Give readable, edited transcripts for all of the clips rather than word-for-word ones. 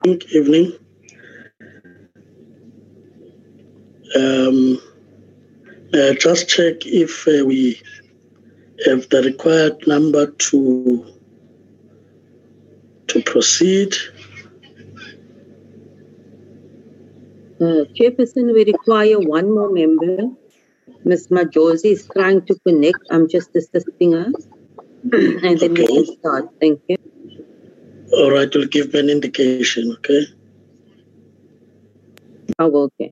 Evening. Just check if we have the required number to proceed. Chairperson, we require one more member. Ms. Majosi is trying to connect. I'm just assisting her. And then we can start. Thank you. All right, we'll give me an indication, okay? Oh, okay.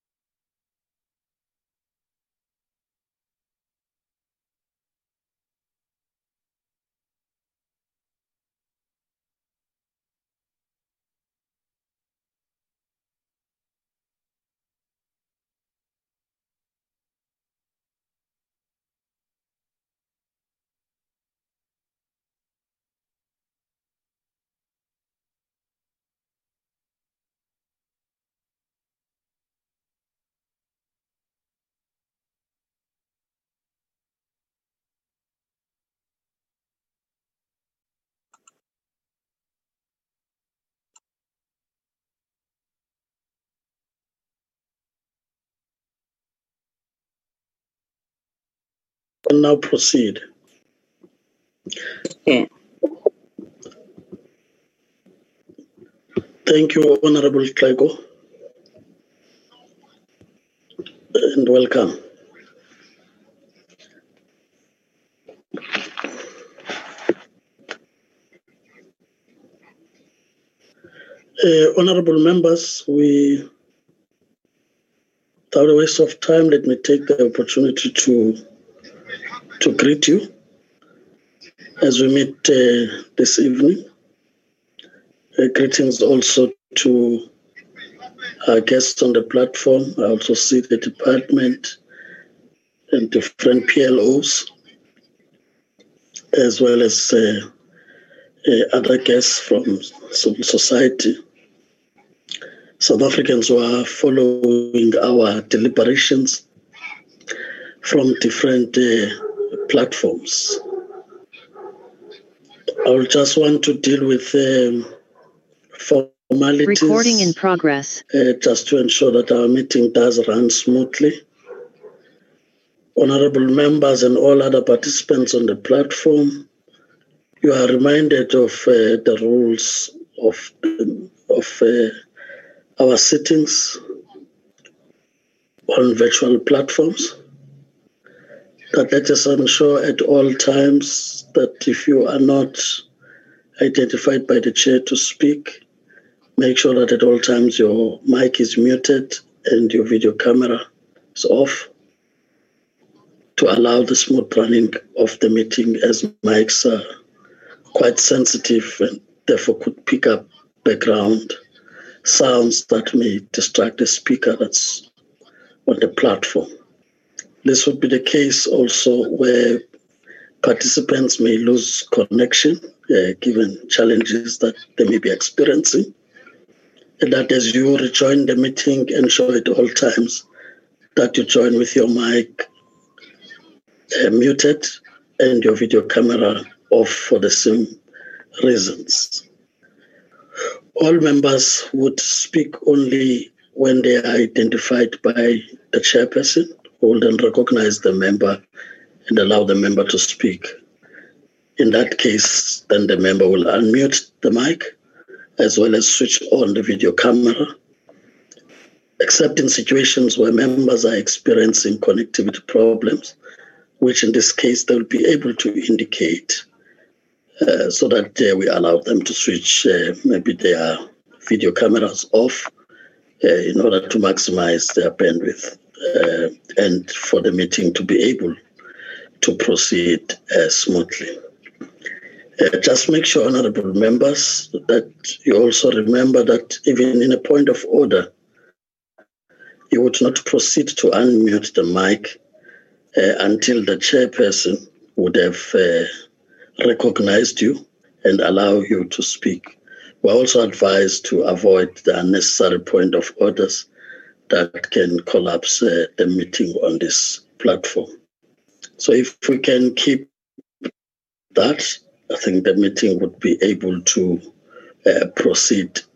We'll now proceed. Okay. Thank you, Honorable Tlego, and welcome. Honorable members, without a waste of time, let me take the opportunity to greet you as we meet this evening. Greetings also to our guests on the platform. I also see the department and different PLOs, as well as other guests from civil society, South Africans who are following our deliberations from different platforms. I will just want to deal with formalities. Recording in progress. Just to ensure that our meeting does run smoothly. Honorable members and all other participants on the platform, you are reminded of the rules of our sittings on virtual platforms. That let us ensure at all times that if you are not identified by the chair to speak, make sure that at all times your mic is muted and your video camera is off to allow the smooth running of the meeting, as mics are quite sensitive and therefore could pick up background sounds that may distract the speaker that's on the platform. This would be the case also where participants may lose connection given challenges that they may be experiencing. And that as you rejoin the meeting, ensure at all times that you join with your mic muted and your video camera off for the same reasons. All members would speak only when they are identified by the chairperson, who will then recognize the member and allow the member to speak. In that case, then the member will unmute the mic as well as switch on the video camera, except in situations where members are experiencing connectivity problems, which in this case they will be able to indicate so that we allow them to switch maybe their video cameras off in order to maximize their bandwidth and for the meeting to be able to proceed smoothly. Just make sure, honorable members, that you also remember that even in a point of order, you would not proceed to unmute the mic until the chairperson would have recognized you and allow you to speak. We're also advised to avoid the unnecessary point of orders that can collapse the meeting on this platform. So if we can keep that, I think the meeting would be able to proceed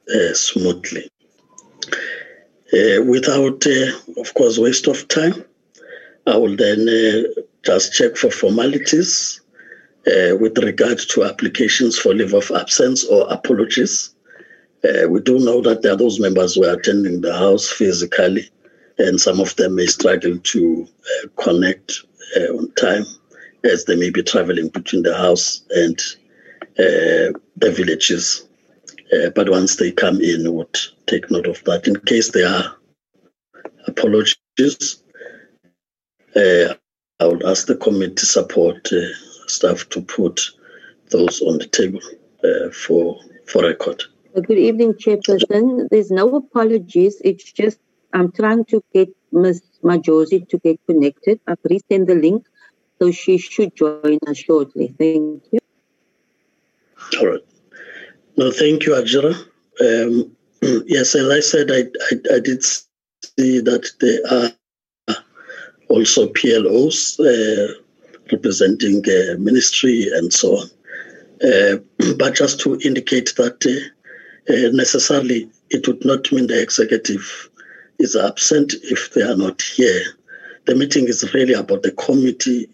smoothly. Without, of course, waste of time, I will then just check for formalities with regard to applications for leave of absence or apologies. We do know that there are those members who are attending the House physically, and some of them may struggle to connect on time, as they may be traveling between the House and the villages. But once they come in, we would take note of that. In case there are apologies, I would ask the committee support staff to put those on the table for record. Good evening, Chairperson. There's no apologies. It's just I'm trying to get Ms. Majosi to get connected. I've resend the link, so she should join us shortly. Thank you. All right. No, thank you, Ajira. Yes, as I said, I did see that there are also PLOs representing ministry and so on. But just to indicate that necessarily it would not mean the executive is absent if they are not here. The meeting is really about the committee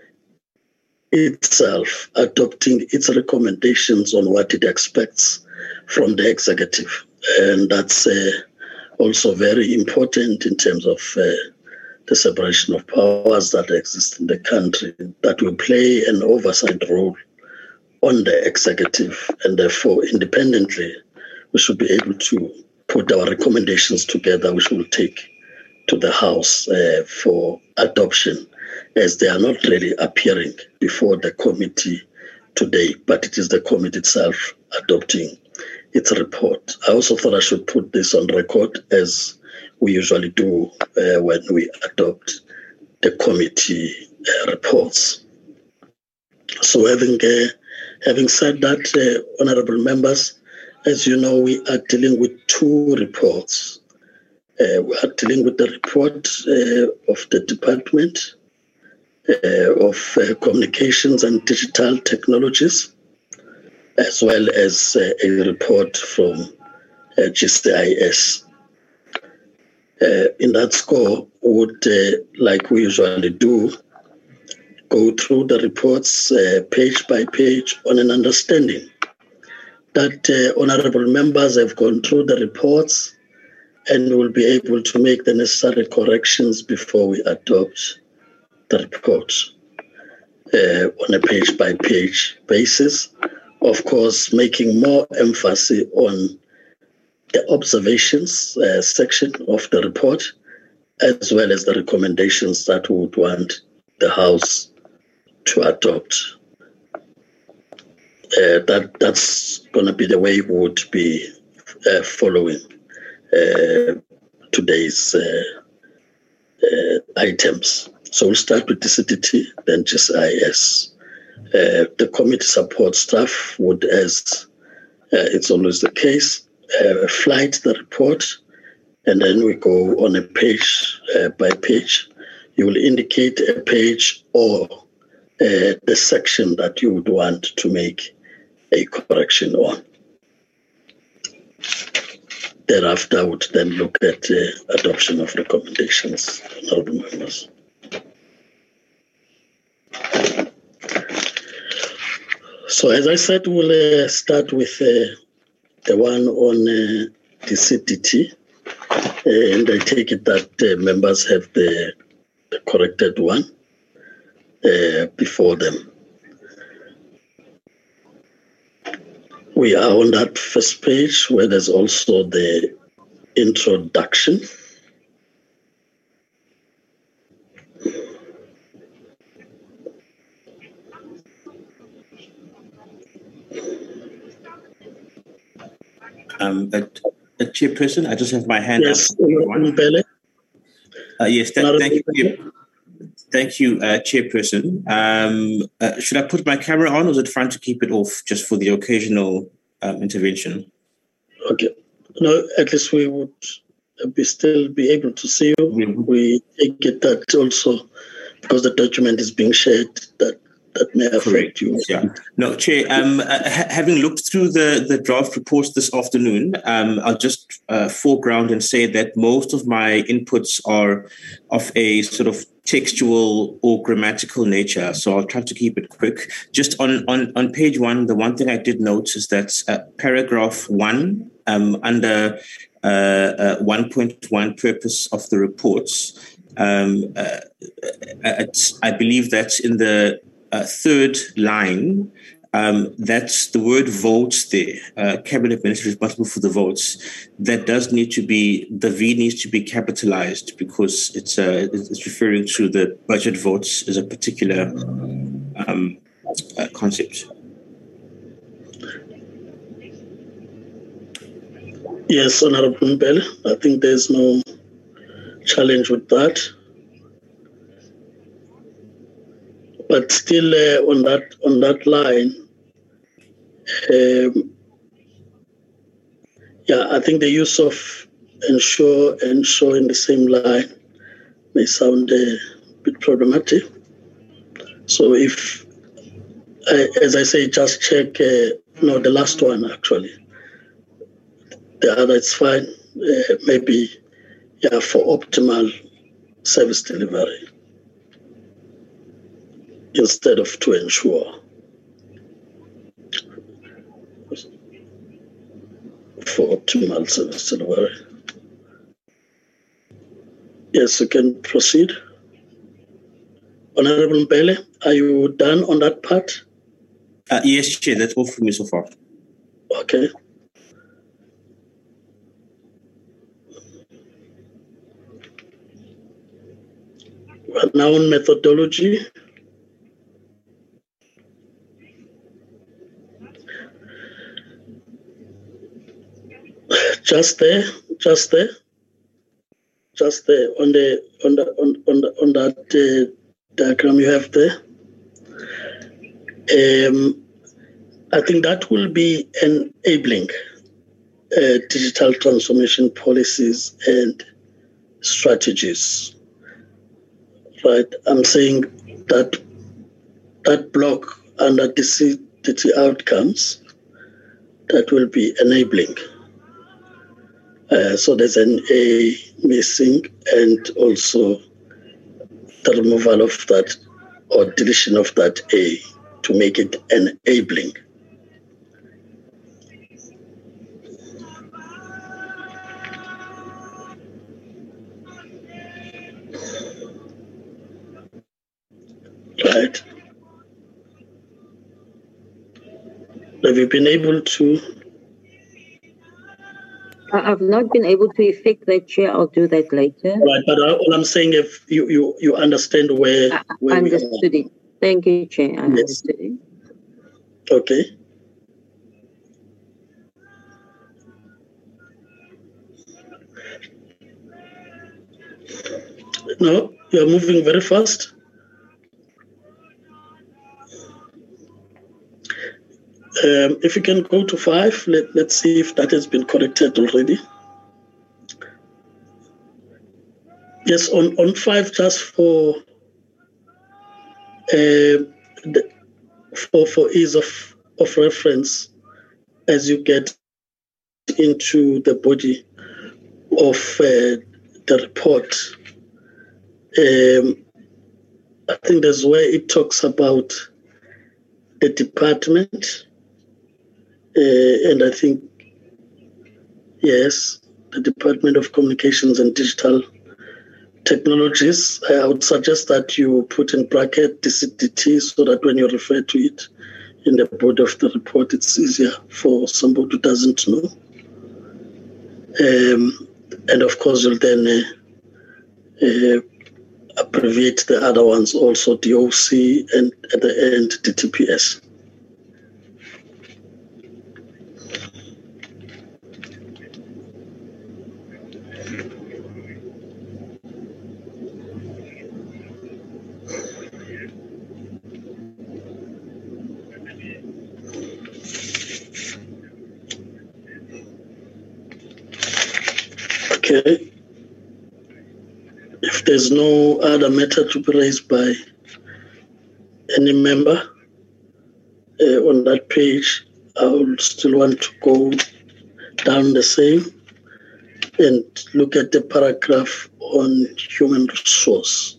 itself adopting its recommendations on what it expects from the executive. And that's also very important in terms of the separation of powers that exist in the country, that will play an oversight role on the executive, and therefore independently we should be able to put our recommendations together, which we'll take to the House for adoption, as they are not really appearing before the committee today, but it is the committee itself adopting its report. I also thought I should put this on record, as we usually do when we adopt the committee reports. So having said that, honorable members, as you know, we are dealing with two reports. We are dealing with the report of the Department of Communications and Digital Technologies, as well as a report from GCIS. In that score, we would, like we usually do, go through the reports page by page on an understanding that honorable members have gone through the reports and will be able to make the necessary corrections before we adopt the report on a page-by-page basis. Of course, making more emphasis on the observations section of the report, as well as the recommendations that we would want the House to adopt. That's going to be the way we would be following today's items. So we'll start with DCDT, then GCIS. The committee support staff would, as it's always the case, flight the report, and then we go on a page by page. You will indicate a page or the section that you would want to make a correction on. Thereafter, I would then look at adoption of recommendations, honorable members. So, as I said, we'll start with the one on the DCDT, and I take it that members have the corrected one before them. We are on that first page where there's also the introduction. Chairperson, I just have my hand up. Yes, yes, thank you. Thank you, Chairperson. Should I put my camera on, or is it fine to keep it off just for the occasional intervention? Okay. No, at least we would still be able to see you. We take it that also, because the document is being shared, that that may affect you. Yeah. No, Chair, having looked through the draft reports this afternoon, I'll just foreground and say that most of my inputs are of a sort of textual or grammatical nature. So I'll try to keep it quick. Just on page 1, the one thing I did note is that paragraph 1 under 1.1 purpose of the reports, I believe that's in the third line, that's the word votes there. Cabinet Minister responsible for the votes. That does need to be, the V needs to be capitalized because it's referring to the budget votes as a particular concept. Yes, Honorable Mbele, I think there's no challenge with that. But still, on that line, I think the use of ensure and show in the same line may sound a bit problematic. So if, as I say, just check, the last one actually. The other, it's fine. Maybe, for optimal service delivery instead of to ensure. For optimal service delivery. Yes, you can proceed. Honorable Mbele, are you done on that part? Yes, Chair, that's all from me so far. Okay. Well, now on methodology. Just there on that diagram you have there. I think that will be enabling digital transformation policies and strategies. Right, I'm saying that block under DCT outcomes, that will be enabling. So there's an A missing, and also the removal of that or deletion of that A to make it enabling. Right. Have you been able to? I've not been able to effect that, Chair. I'll do that later. Right, but all I'm saying, if you understand where I we understood it. Thank you, Chair. I understood it. Okay. No, you're moving very fast. If you can go to 5, let's see if that has been corrected already. Yes, on 5, just for ease of reference, as you get into the body of the report, I think that's where it talks about the department. And I think, yes, the Department of Communications and Digital Technologies. I would suggest that you put in bracket DCDT so that when you refer to it in the body of the report, it's easier for somebody who doesn't know. And of course, you'll then abbreviate the other ones also, DOC, and at the end, DTPS. Okay. If there's no other matter to be raised by any member on that page, I would still want to go down the same and look at the paragraph on human resource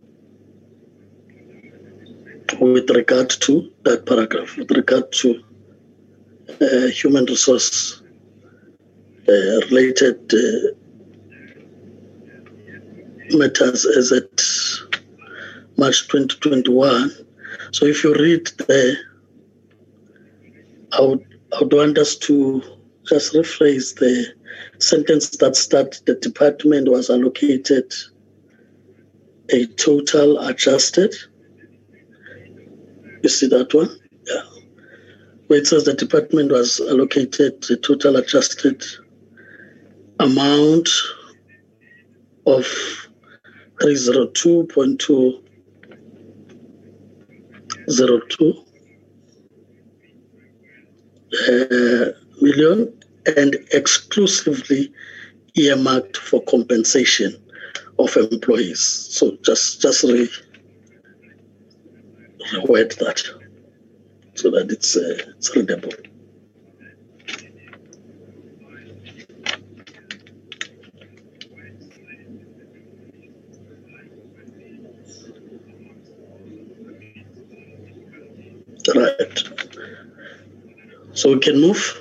with regard to that paragraph, with regard to human resource related matters as at March 2021. So if you read there, I would want us to just rephrase the sentence that starts, the department was allocated a total adjusted. You see that one? Yeah. Where it says the department was allocated a total adjusted amount of 302.202 million and exclusively earmarked for compensation of employees. So just reword that so that it's readable. Right. So we can move.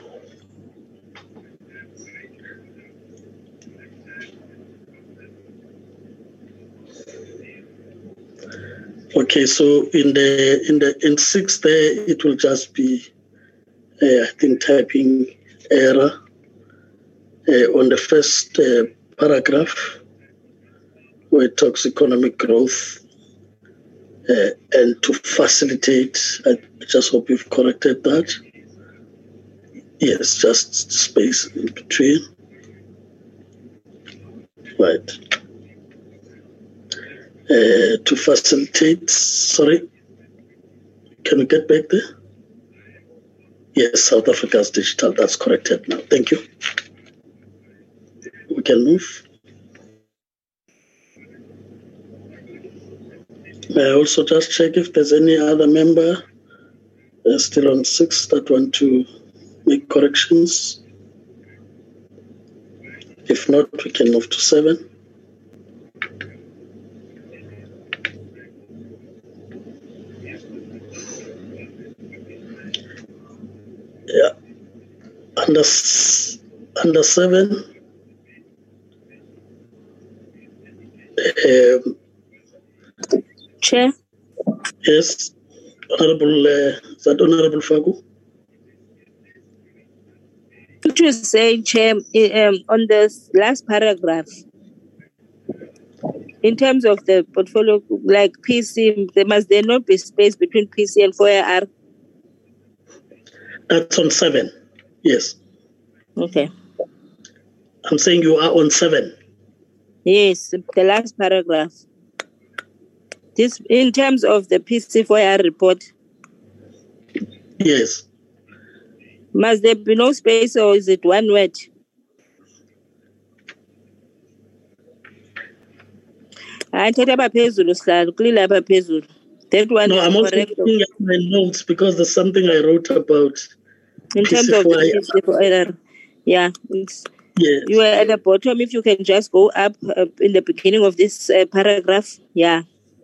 Okay, so in 6 there, it will just be, I think, typing error on the first paragraph where it talks economic growth and to facilitate. I just hope you've corrected that. Yes, just space in between. Right. To facilitate, sorry, can we get back there? Yes, South Africa's digital, that's corrected now. Thank you. We can move. May I also just check if there's any other member still on 6 that want to make corrections? If not, we can move to 7. Yeah. Under 7, Chair. Yes, Honorable, is that Honorable Faku? Could you say, Chair, on this last paragraph, in terms of the portfolio, like PC, there not be space between PC and 4AR? That's on 7, yes. Okay. I'm saying you are on 7. Yes, the last paragraph. This, in terms of the PC4R report. Yes. Must there be no space or is it one word? That one no, is I'm also correct. looking at my notes because there's something I wrote about. In terms of the PC4R. Yeah. Yes. You are at the bottom. If you can just go up in the beginning of this paragraph. Yeah.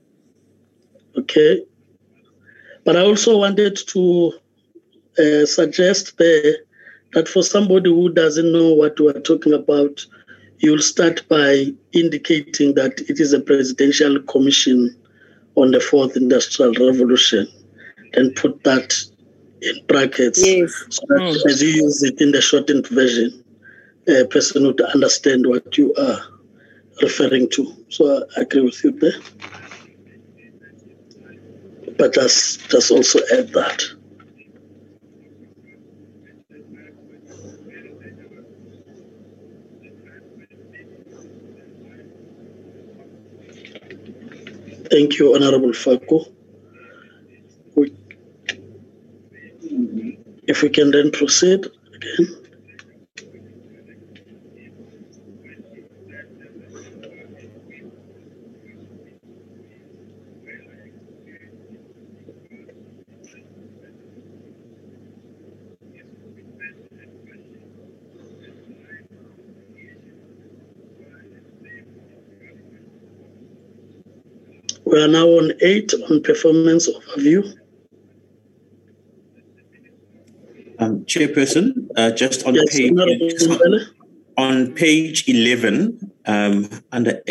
Okay. But I also wanted to suggest there that for somebody who doesn't know what we're talking about, you'll start by indicating that it is a presidential commission on the 4th Industrial Revolution, and put that in brackets. Yes. So that as you use it in the shortened version, a person would understand what you are referring to. So I agree with you there. But just also add that. Thank you, Honorable Faku. If we can then proceed again. We are now on 8 on performance overview. Chairperson, just on page 11, under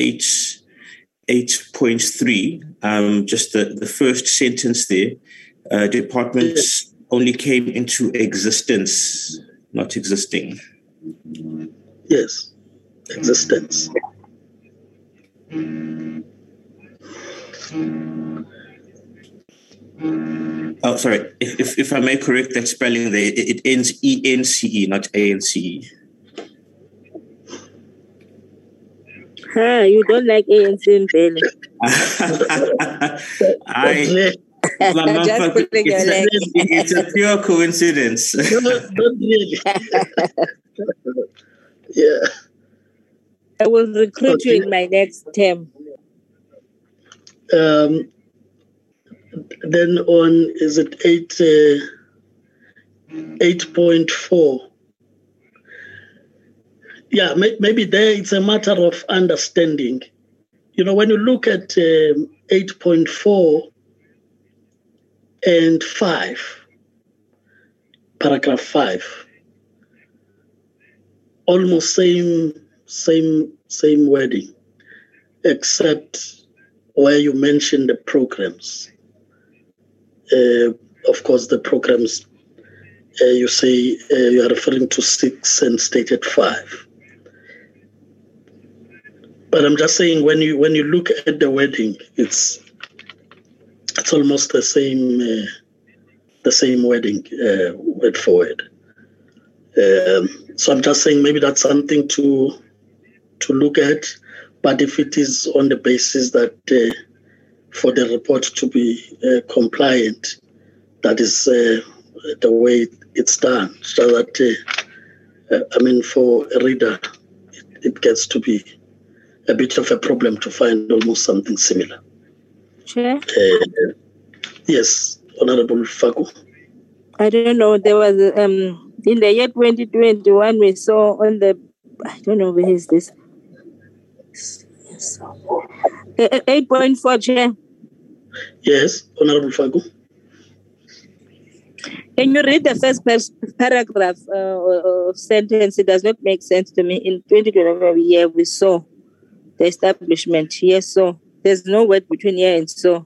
8.3, just the first sentence there, departments only came into existence, not existing. Yes, existence. Oh, sorry. If I may correct that spelling there, it ends ENCE, not ANCE. You don't like ANC in Bele. It's a pure coincidence. No, not really. Yeah. I will recruit you in my next term. Then on, is it 8.4? Yeah, maybe there it's a matter of understanding. You know, when you look at 8.4 and 5, paragraph 5, almost same wording, except where you mention the programs. Of course, the programs, you say you are referring to 6 and stated 5. But I'm just saying when you look at the wording, it's almost the same wording, word for word. So I'm just saying maybe that's something to look at. But if it is on the basis that for the report to be compliant, that is the way it's done, so that for a reader, it gets to be a bit of a problem to find almost something similar. Chair? Yes, Honorable Faku. I don't know. There was in the year 2021 we saw on the, I don't know where is this. 8.4, Chair. Yes, Honorable Faku. Can you read the first paragraph of sentence? It does not make sense to me. In 2021 we saw the establishment. Yes, so there's no word between here and so.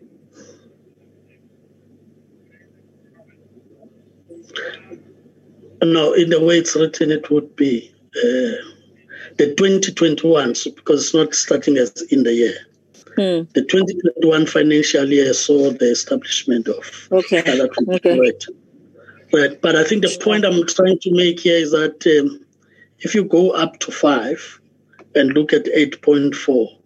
No, in the way it's written, it would be the 2021, because it's not starting as in the year. The 2021 financial year saw the establishment of. Okay. Right. But I think the point I'm trying to make here is that if you go up to 5 and look at 8.4,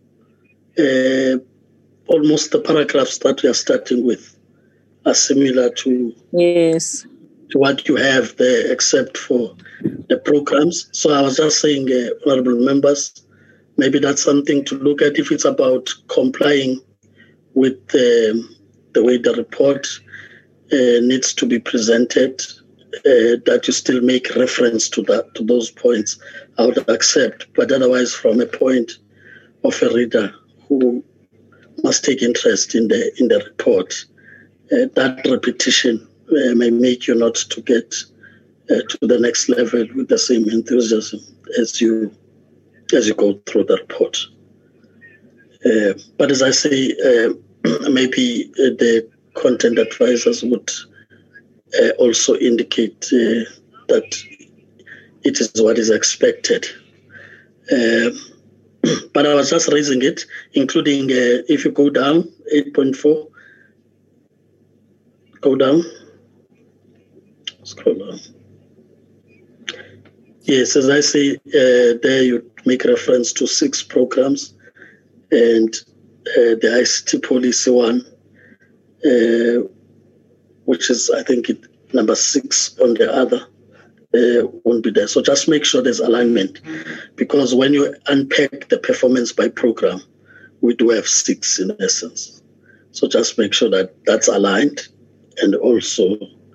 almost the paragraphs that we are starting with are similar to what you have there, except for the programs. So I was just saying, honorable members, maybe that's something to look at if it's about complying with the way the report needs to be presented, that you still make reference to those points. I would accept, but otherwise, from a point of a reader who must take interest in the report, that repetition may make you not to get to the next level with the same enthusiasm as you go through the report. But as I say, maybe the content advisors would also indicate that it is what is expected. But I was just raising it, including if you go down, 8.4, go down, scroll down. Yes, as I say, there you make reference to 6 programs, and the ICT policy one, which is, I think, number 6 on the other, won't be there. So just make sure there's alignment, because when you unpack the performance by program, we do have 6 in essence. So just make sure that that's aligned, and also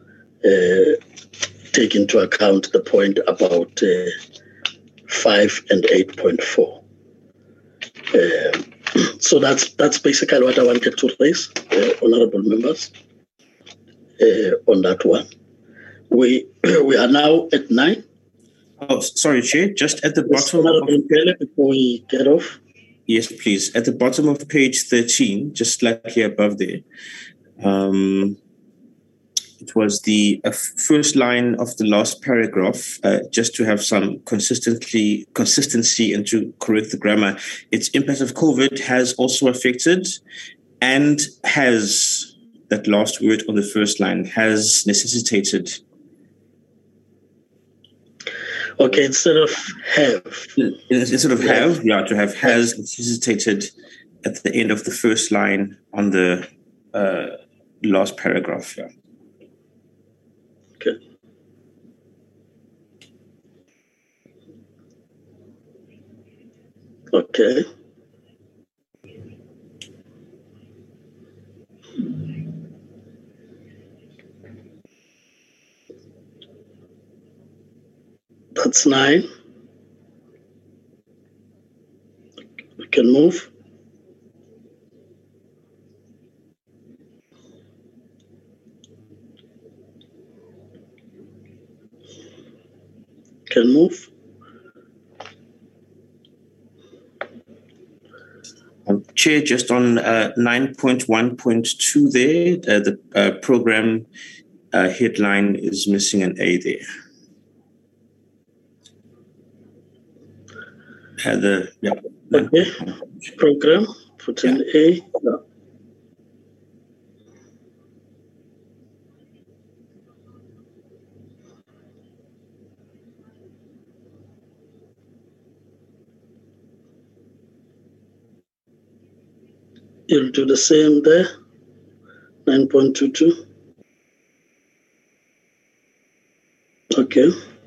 take into account the point about 5 and 8.4. So that's basically what I wanted to raise, honorable members, on that one. We are now at 9. Oh, sorry, Chair. Just at the Yes, bottom of, before we get off. Yes, please. At the bottom of page 13, just slightly above there, it was the first line of the last paragraph, just to have some consistency and to correct the grammar. Its impact of COVID has also affected and has, that last word on the first line, has necessitated. Okay, instead of have. Instead of have, to have has necessitated at the end of the first line on the last paragraph. Yeah. Okay. Okay. That's 9. We can move. Can move. Chair, just on 9.1.2 there, the program headline is missing an A there. Okay. Program, put an A. Yeah. You'll do the same there, 9.22. Okay.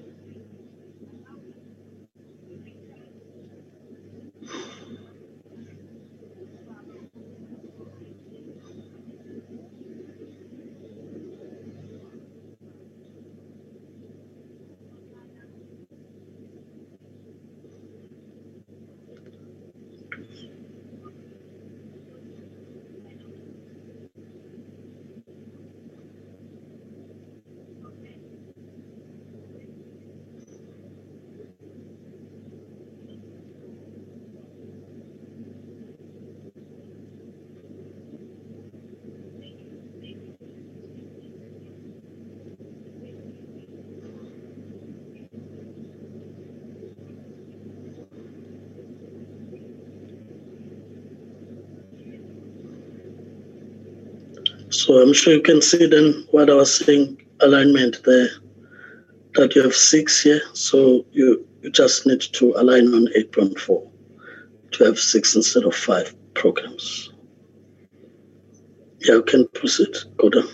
So I'm sure you can see then what I was saying, alignment there, that you have 6 here. So you just need to align on 8.4 to have 6 instead of 5 programs. Yeah, you can proceed. Go down.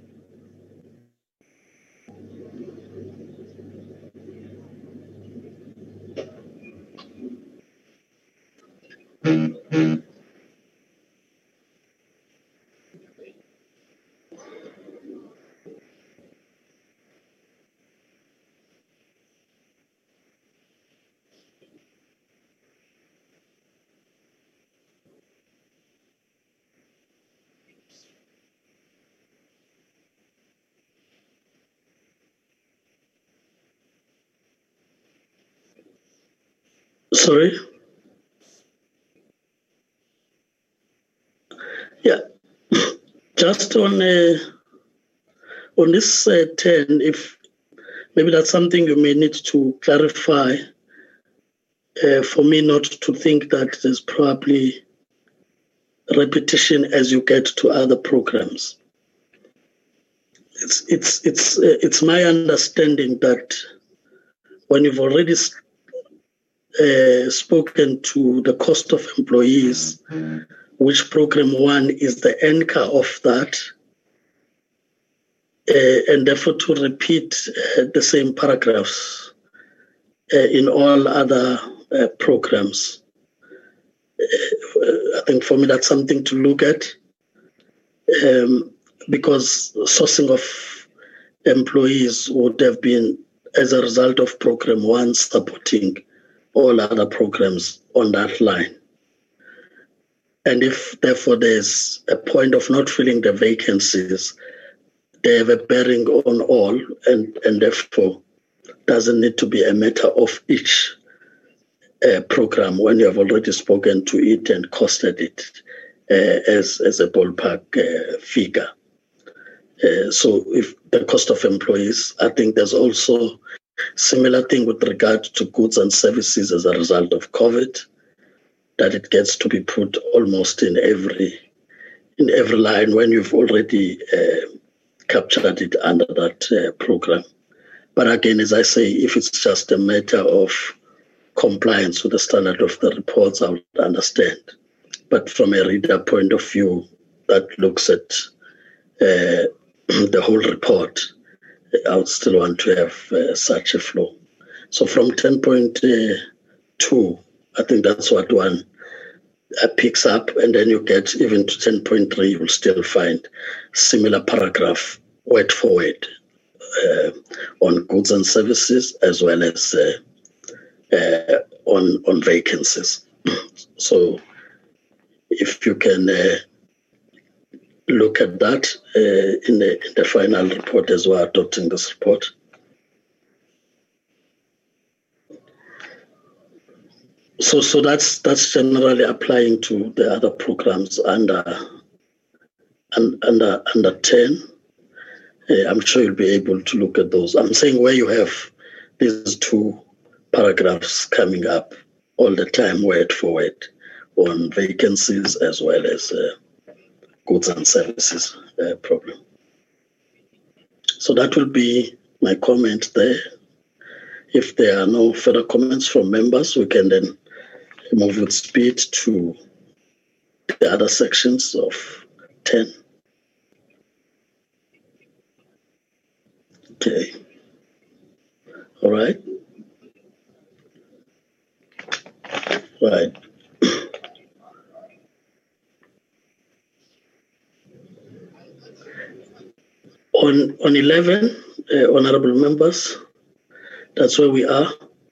Sorry? Yeah. Just on this 10, if maybe that's something you may need to clarify, for me not to think that there's probably repetition as you get to other programs. It's my understanding that when you've already spoken to the cost of employees, which program 1 is the anchor of that, and therefore to repeat the same paragraphs in all other programs. I think for me that's something to look at, because sourcing of employees would have been as a result of program 1 supporting all other programs on that line. And if, therefore, there's a point of not filling the vacancies, they have a bearing on all, and therefore doesn't need to be a matter of each program when you have already spoken to it and costed it as a ballpark figure. So if the cost of employees, I think there's also similar thing with regard to goods and services as a result of COVID, that it gets to be put almost in every line when you've already captured it under that program. But again, as I say, if it's just a matter of compliance with the standard of the reports, I would understand. But from a reader point of view that looks at the whole report, I would still want to have such a flow. So from 10.2, I think that's what one picks up, and then you get even to 10.3, you will still find similar paragraph word for word on goods and services as well as on vacancies. So if you can look at that in the final report as well, adopting this report. So that's generally applying to the other programs under 10. I'm sure you'll be able to look at those. I'm saying where you have these two paragraphs coming up all the time, word for word, on vacancies as well as goods and services problem. So that will be my comment there. If there are no further comments from members, we can then move with speed to the other sections of 10. Okay. All right. Right. On 11, honorable members, that's where we are.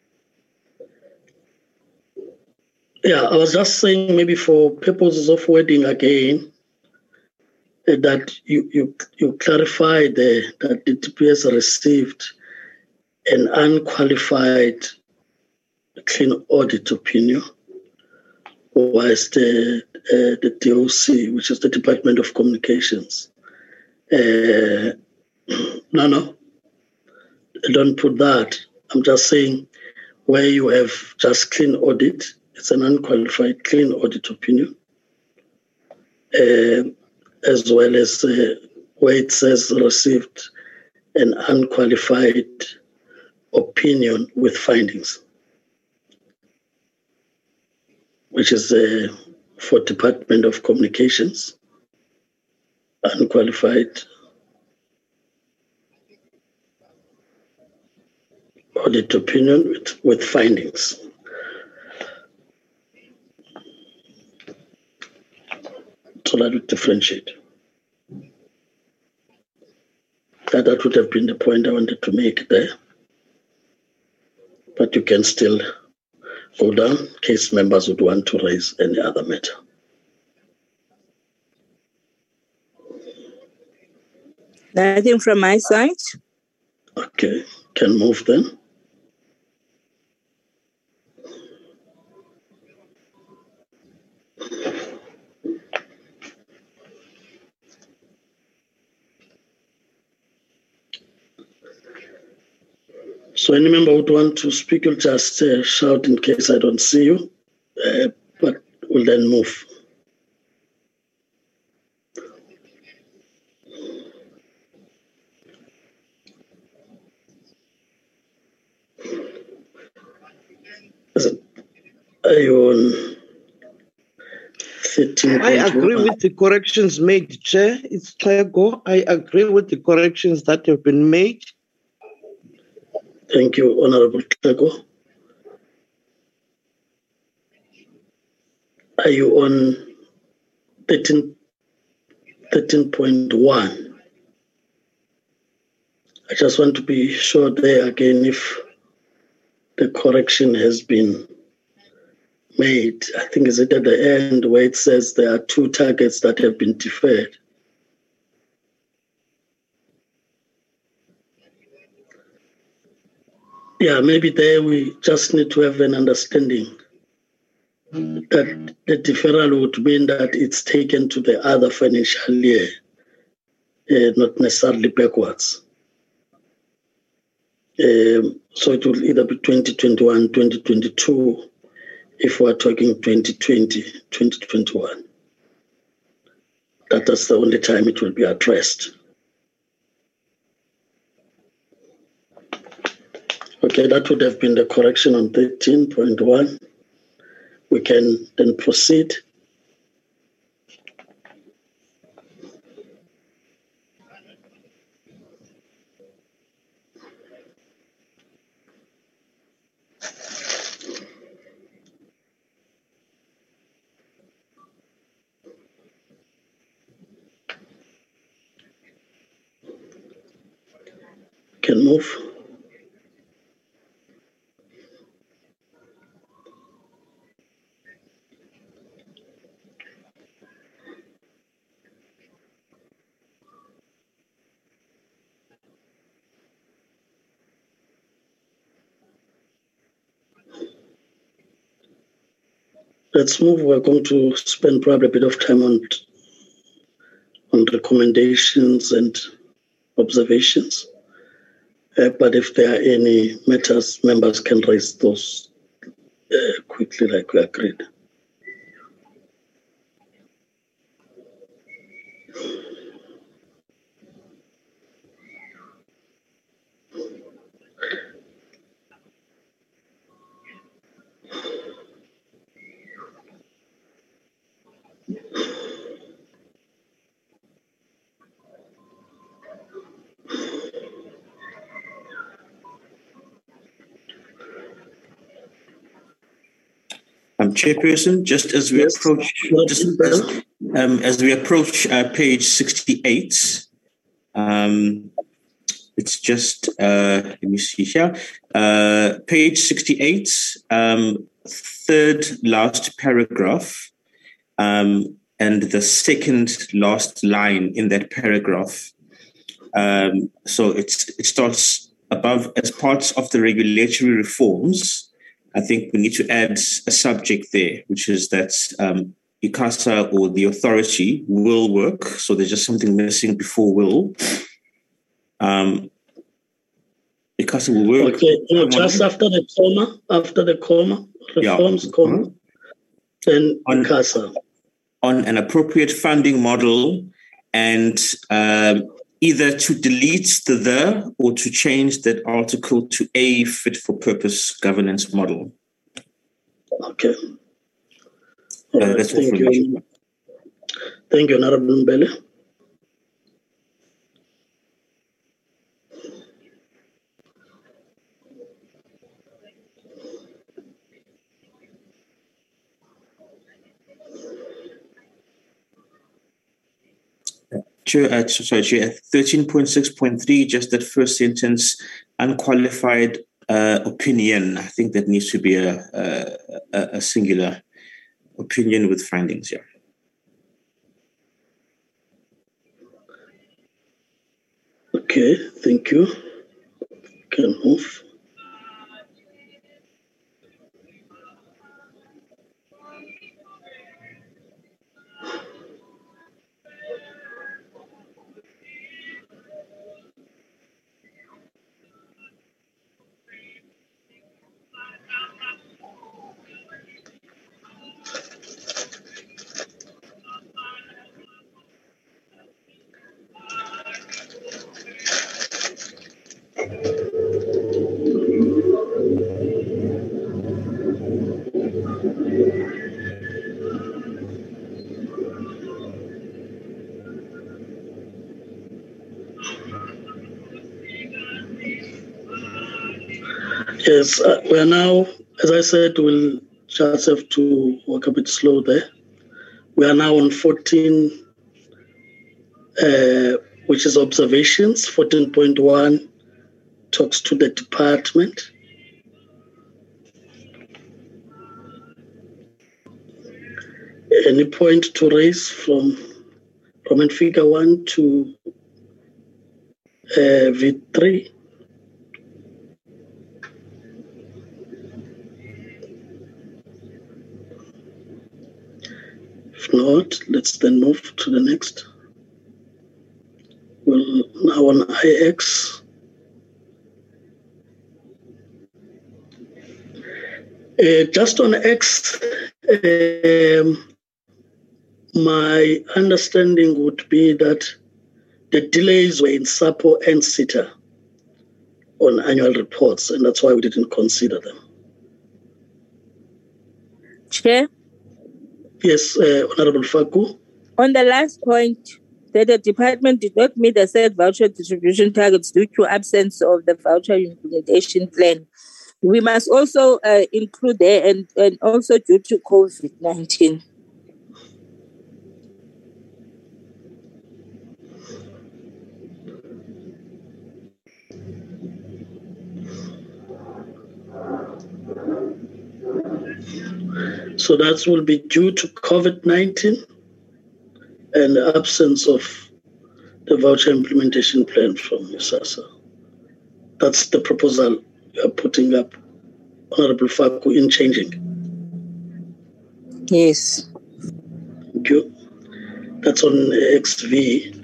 Yeah, I was just saying, maybe for purposes of wording again, that you clarify that the TPS received an unqualified clean audit opinion, whilst the DOC, which is the Department of Communications, no, don't put that. I'm just saying where you have just clean audit, it's an unqualified clean audit opinion, as well as where it says received an unqualified opinion with findings, which is for Department of Communications, unqualified audit opinion with findings. So that would differentiate. That would have been the point I wanted to make there. But you can still go down in case members would want to raise any other matter. Nothing from my side. Okay, can move then. So any member would want to speak, you'll just shout in case I don't see you, but we'll then move. Are you on 13? I agree with the corrections made, Chair. It's Tlego. I agree with the corrections that have been made. Thank you, Honorable Tlego. Are you on 13.1? I just want to be sure there again if the correction has been made. I think is it at the end where it says there are 2 targets that have been deferred. Yeah, maybe there we just need to have an understanding that the deferral would mean that it's taken to the other financial year, not necessarily backwards. So it will either be 2021, 2022, if we're talking 2020, 2021. That's the only time it will be addressed. Okay, that would have been the correction on 13.1. We can then proceed. Can move. Let's move. We're going to spend probably a bit of time on recommendations and observations. But if there are any matters, members can raise those quickly, like we agreed. Chairperson, just as we approach page 68, it's just let me see here. Page 68, third last paragraph, and the second last line in that paragraph. So it starts above, as parts of the regulatory reforms. I think we need to add a subject there, which is that ICASA or the authority will work. So there's just something missing before will. ICASA will work. Okay, no, just after the comma, reforms, comma, then ICASA. On an appropriate funding model and either to delete the or to change that article to a fit-for-purpose governance model. Okay. Right, that's thank you. Thank you, Honorable Mbele. Chair, 13.6.3, just that first sentence, unqualified opinion. I think that needs to be a singular opinion with findings, yeah. Okay, thank you. Can move. Yes, we're now, as I said, we'll just have to walk a bit slow there. We are now on 14, which is observations. 14.1 talks to the department. Any point to raise from Roman figure 1 to V3? If not, let's then move to the next. Well, now on IX. Just on X, my understanding would be that the delays were in SAPO and SITA on annual reports, and that's why we didn't consider them. Chair? Yes, Honorable Faku. On the last point, that the department did not meet the said voucher distribution targets due to absence of the voucher implementation plan. We must also include there and also due to COVID-19. So that will be due to COVID-19 and the absence of the voucher implementation plan from USASA. That's the proposal you are putting up, Honorable Faku, in changing. Yes. Thank you. That's on XV.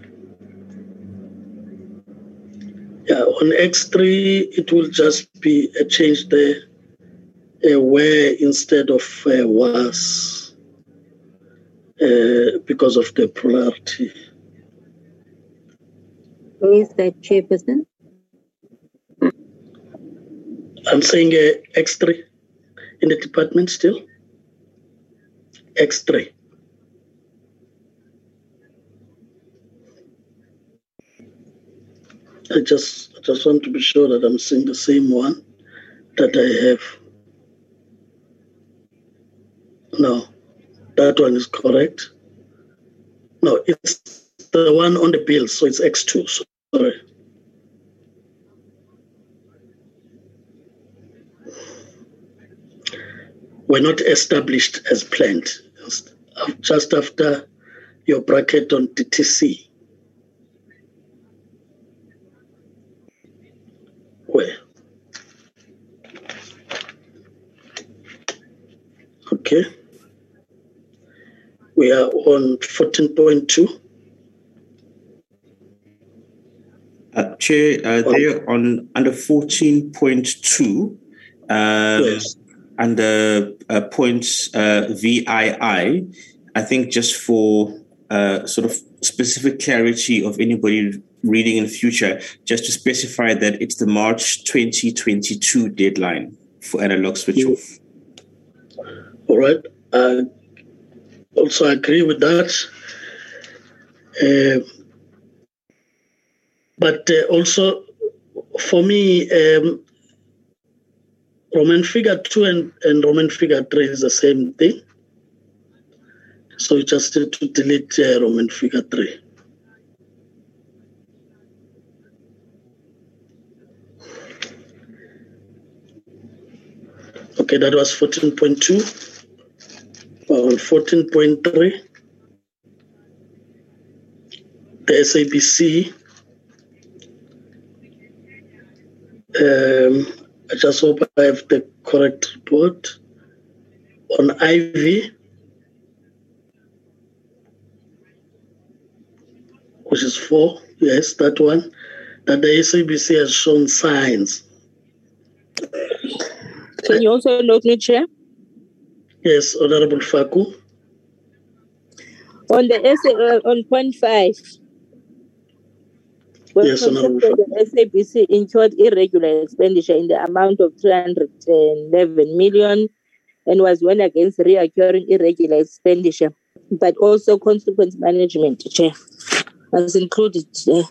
Yeah, on X3, it will just be a change there, where instead of was, because of the plurality. Who is that, Chairperson? I'm saying X3 in the department still. X3. I just want to be sure that I'm seeing the same one that I have. No, that one is correct. No, it's the one on the bill, so it's X2. Sorry. Were not established as planned. Just after your bracket on DTC. Where? Okay. We are on 14.2. Chair, they're on under 14.2. Yes. Under points VII, I think just for sort of specific clarity of anybody reading in the future, just to specify that it's the March 2022 deadline for analog switch off. All right. Also agree with that. But also, for me, Roman figure 2 and Roman figure 3 is the same thing. So you just need to delete Roman figure 3. Okay, that was 14.2. On 14.3, the SABC. I just hope I have the correct report. On IV, which is 4, yes, that one, that the SABC has shown signs. Can you also note me, Chair? Yes, Honorable Faku. On the on point 5, Yes, Honorable Faku. The SABC incurred irregular expenditure in the amount of 311 million and was went against reoccurring irregular expenditure, but also consequence management, Chair, was included there.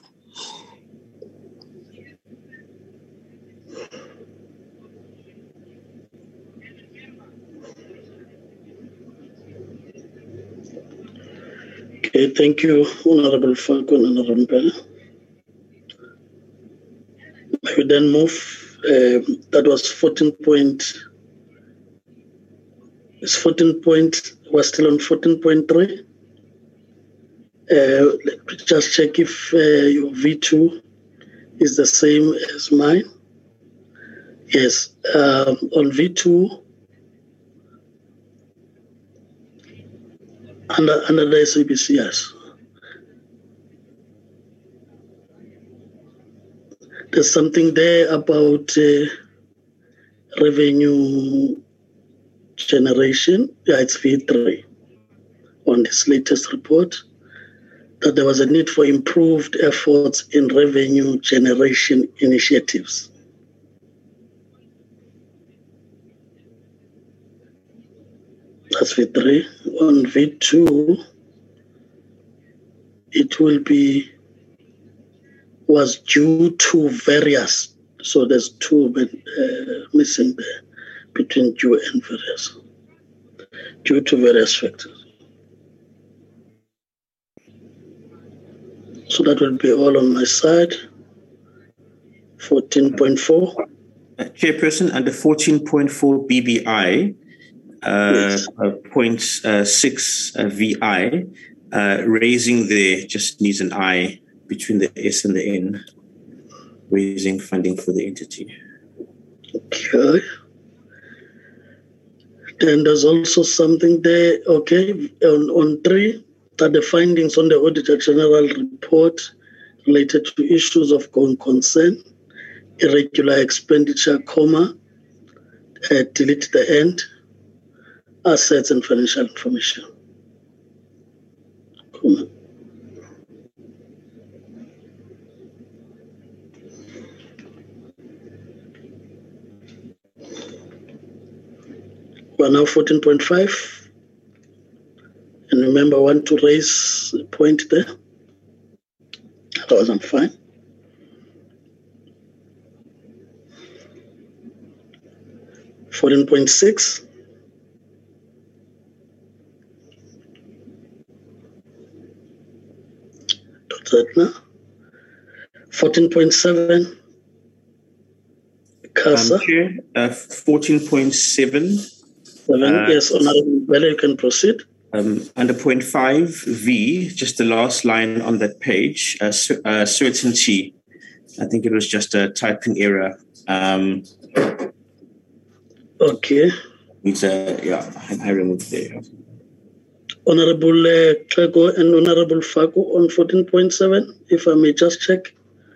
Okay, thank you, Honorable Faku and Honorable Bell. I will then move. That was 14 point. It's 14 point. we're still on 14.3. Let me just check if your V2 is the same as mine. Yes, on V2, under the SABC, yes. There's something there about revenue generation. Yeah, it's V3 on this latest report, that there was a need for improved efforts in revenue generation initiatives. That's V3. On V2, it will be was due to various. So there's two missing there between due and various. Due to various factors. So that will be all on my side. 14.4. Chairperson, under 14.4 BBI, Yes. 0.6 VI, raising there just needs an I between the S and the N, raising funding for the entity. Okay. Then there's also something there, okay, on 3, that the findings on the Auditor General report related to issues of going concern, irregular expenditure, delete the end, assets and financial information. We're now 14.5. And remember, I want to raise a point there. Otherwise, I'm fine. $14.6. That now. 14.7. CASA. Chair, 14.7. Yes, Honorable Bella, you can proceed. Under point 5V, just the last line on that page, certainty. I think it was just a typing error. Okay. It's I removed there. Honorable Klego and Honorable Faku on 14.7, if I may just check.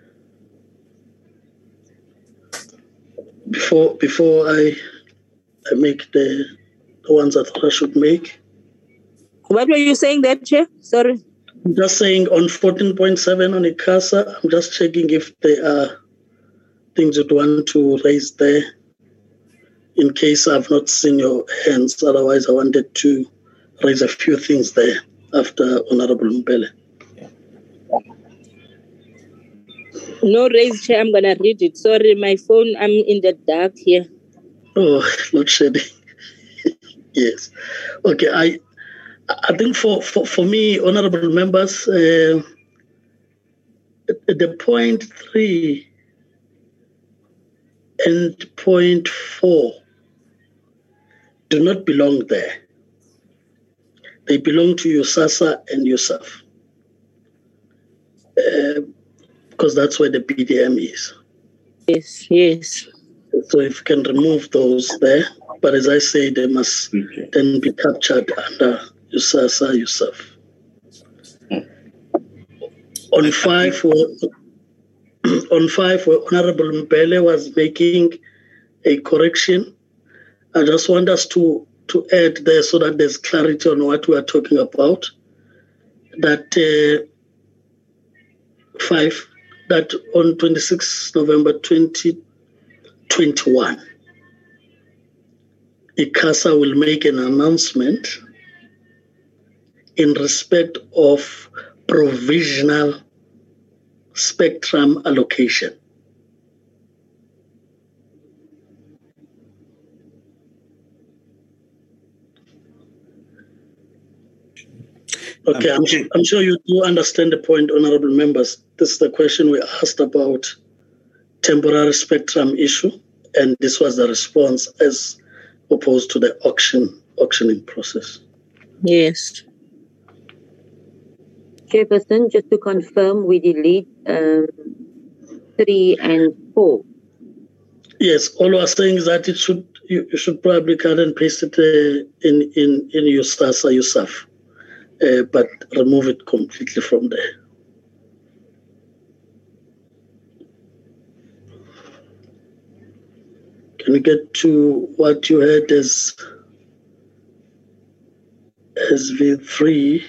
Before I make the ones that I should make. What were you saying there, Chair? Sorry. I'm just saying on 14.7 on ICASA, I'm just checking if there are things you'd want to raise there in case I've not seen your hands. Otherwise, I wanted to raise a few things there after Honorable Mbele. No raise, Chair. I'm going to read it. Sorry, my phone, I'm in the dark here. Oh, load shedding. Yes. Okay, I think for me, honorable members, the point 3 and point 4 do not belong there. They belong to USASA and USAF. Because that's where the BDM is. Yes. So if you can remove those there, but as I say, they must then be captured under USASA, USAF. On 5, where Honorable Mbele was making a correction, I just want us to add there so that there's clarity on what we are talking about. That 5, that on 26 November 2021, ICASA will make an announcement in respect of provisional spectrum allocation. Okay, I'm sure you do understand the point, honorable members. This is the question we asked about temporary spectrum issue, and this was the response as opposed to the auctioning process. Yes. Chairperson, just to confirm, we delete 3 and 4. Yes, all I was saying is that you should probably cut and paste it in USASA, USAF, but remove it completely from there. Can you get to what you had as V3?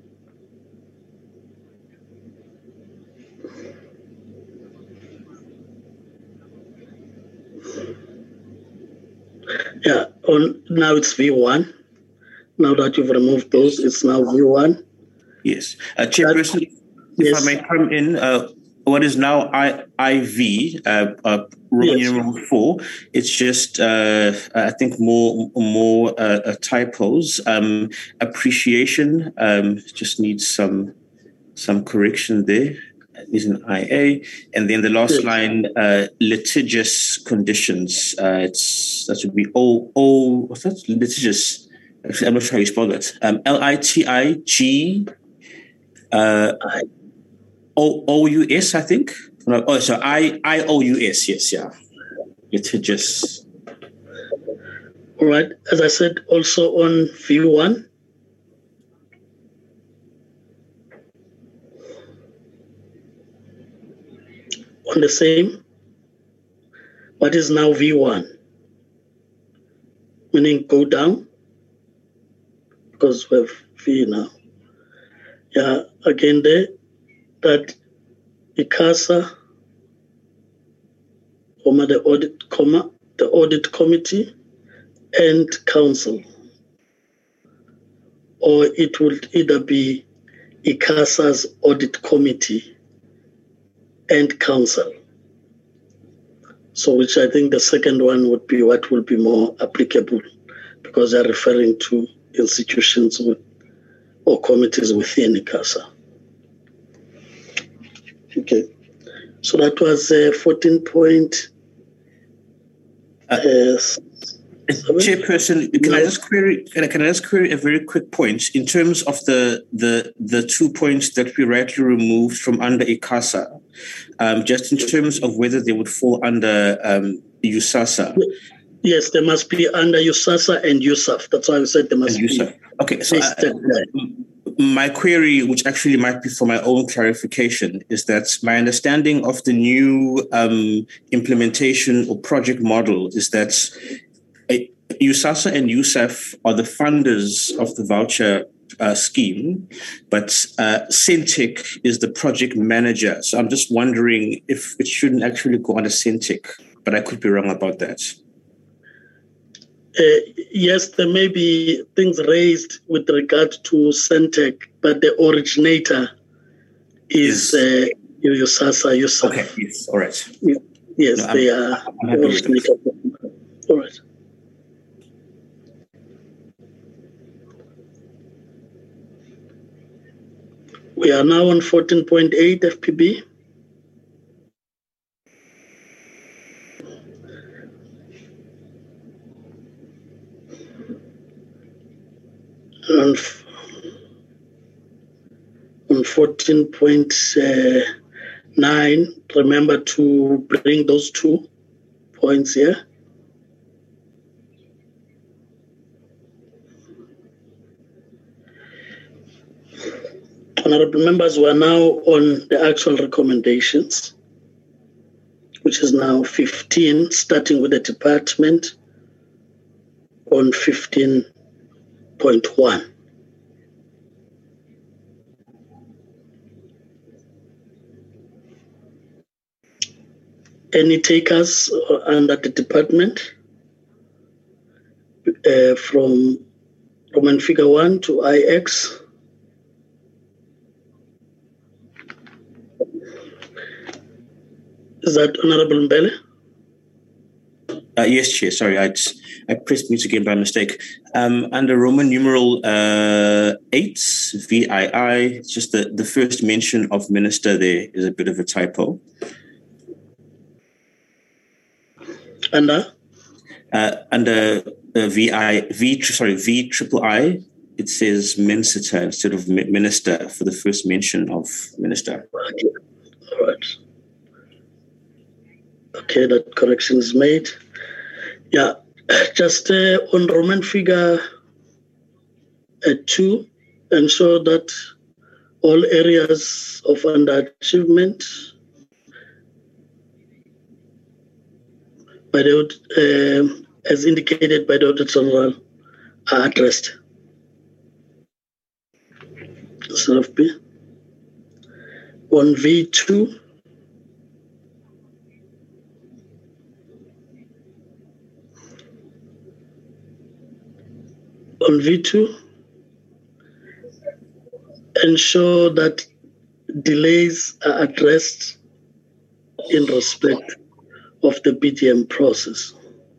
Yeah, now it's V1. Now that you've removed those, it's now V1. Yes. Chairperson, if I may come in, what is now IV, Roman numeral 4, it's just, I think, more typos. Appreciation just needs some correction there. Is an IA, and then the last line, litigious conditions. That would be what's that? Litigious. Actually, I'm not sure how you spell that. LITIG OUS, I think. No, IOUS. Yes, yeah. Litigious. All right. As I said, also on V1. On the same, what is now V1? Meaning go down, because we have V now. Yeah, again there, that ICASA, the audit committee and council. Or it would either be ICASA's audit committee and council. So which I think the second one would be what will be more applicable, because they're referring to institutions or committees within ICASA. Okay. So that was 14 point. Chairperson, can I just query a very quick point in terms of the 2 points that we rightly removed from under ICASA, just in terms of whether they would fall under USASA. Yes, they must be under USASA and USAF. That's why I said they must be. Okay, so my query, which actually might be for my own clarification, is that my understanding of the new implementation or project model is that USASA and USAF are the funders of the voucher scheme, but Centec is the project manager. So I'm just wondering if it shouldn't actually go under Centec, but I could be wrong about that. Yes, there may be things raised with regard to Centec, but the originator is USASA, USAF. Okay, yes, all right. Yes, no, they are originator. All right. We are now on 14.8 FPB. On 14.9, remember to bring those 2 points here. Honorable members, we are now on the actual recommendations, which is now 15, starting with the department on 15.1. Any takers under the department from Roman figure 1 to IX? Is that Honorable Mbele? Yes, Chair. Sorry, I pressed mute again by mistake. Under Roman numeral 8, VII, it's just the first mention of minister there is a bit of a typo. Under V triple I, it says Minister instead of Minister for the first mention of Minister. Okay. All right. Okay, that correction is made. Yeah, just on Roman figure 2, ensure that all areas of underachievement by the as indicated by the Auditor General are addressed. Instead of B. On V2, ensure that delays are addressed in respect of the BDM process.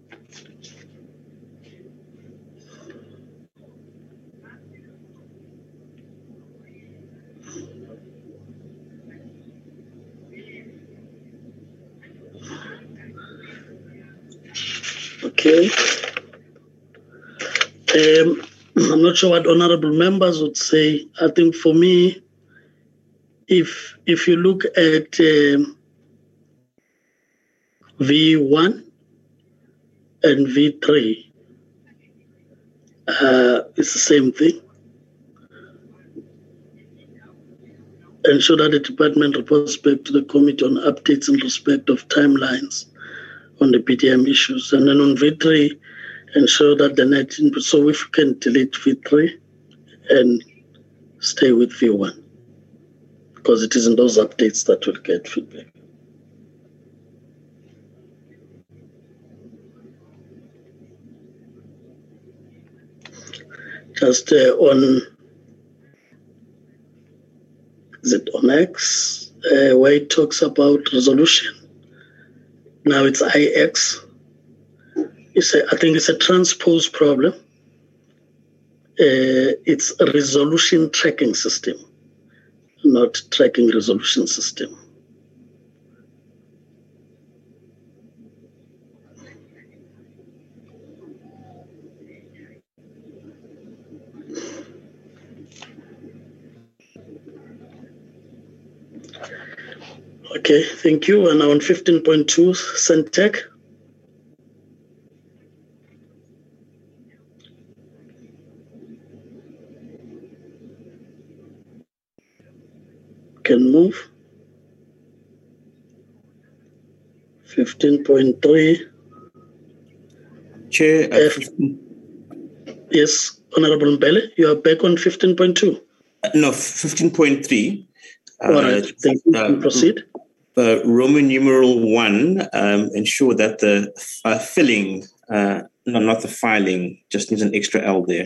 Okay. I'm not sure what honorable members would say. I think for me, if you look at V1 and V3, it's the same thing. Ensure that the department reports back to the committee on updates in respect of timelines on the PDM issues. And then on V3, ensure that the net input, so if you can delete V3 and stay with V1, because it is in those updates that will get feedback. Just on X, where it talks about resolution. Now it's IX. I think it's a transpose problem. It's a resolution tracking system, not tracking resolution system. Okay, thank you. And now on 15.2, Centec. Can move. 15.3. Chair. Yes, Honorable Mbele, you are back on 15.2. No, 15.3. All right, thank you. Proceed. Roman numeral 1, ensure that the filling, not the filing, just needs an extra L there.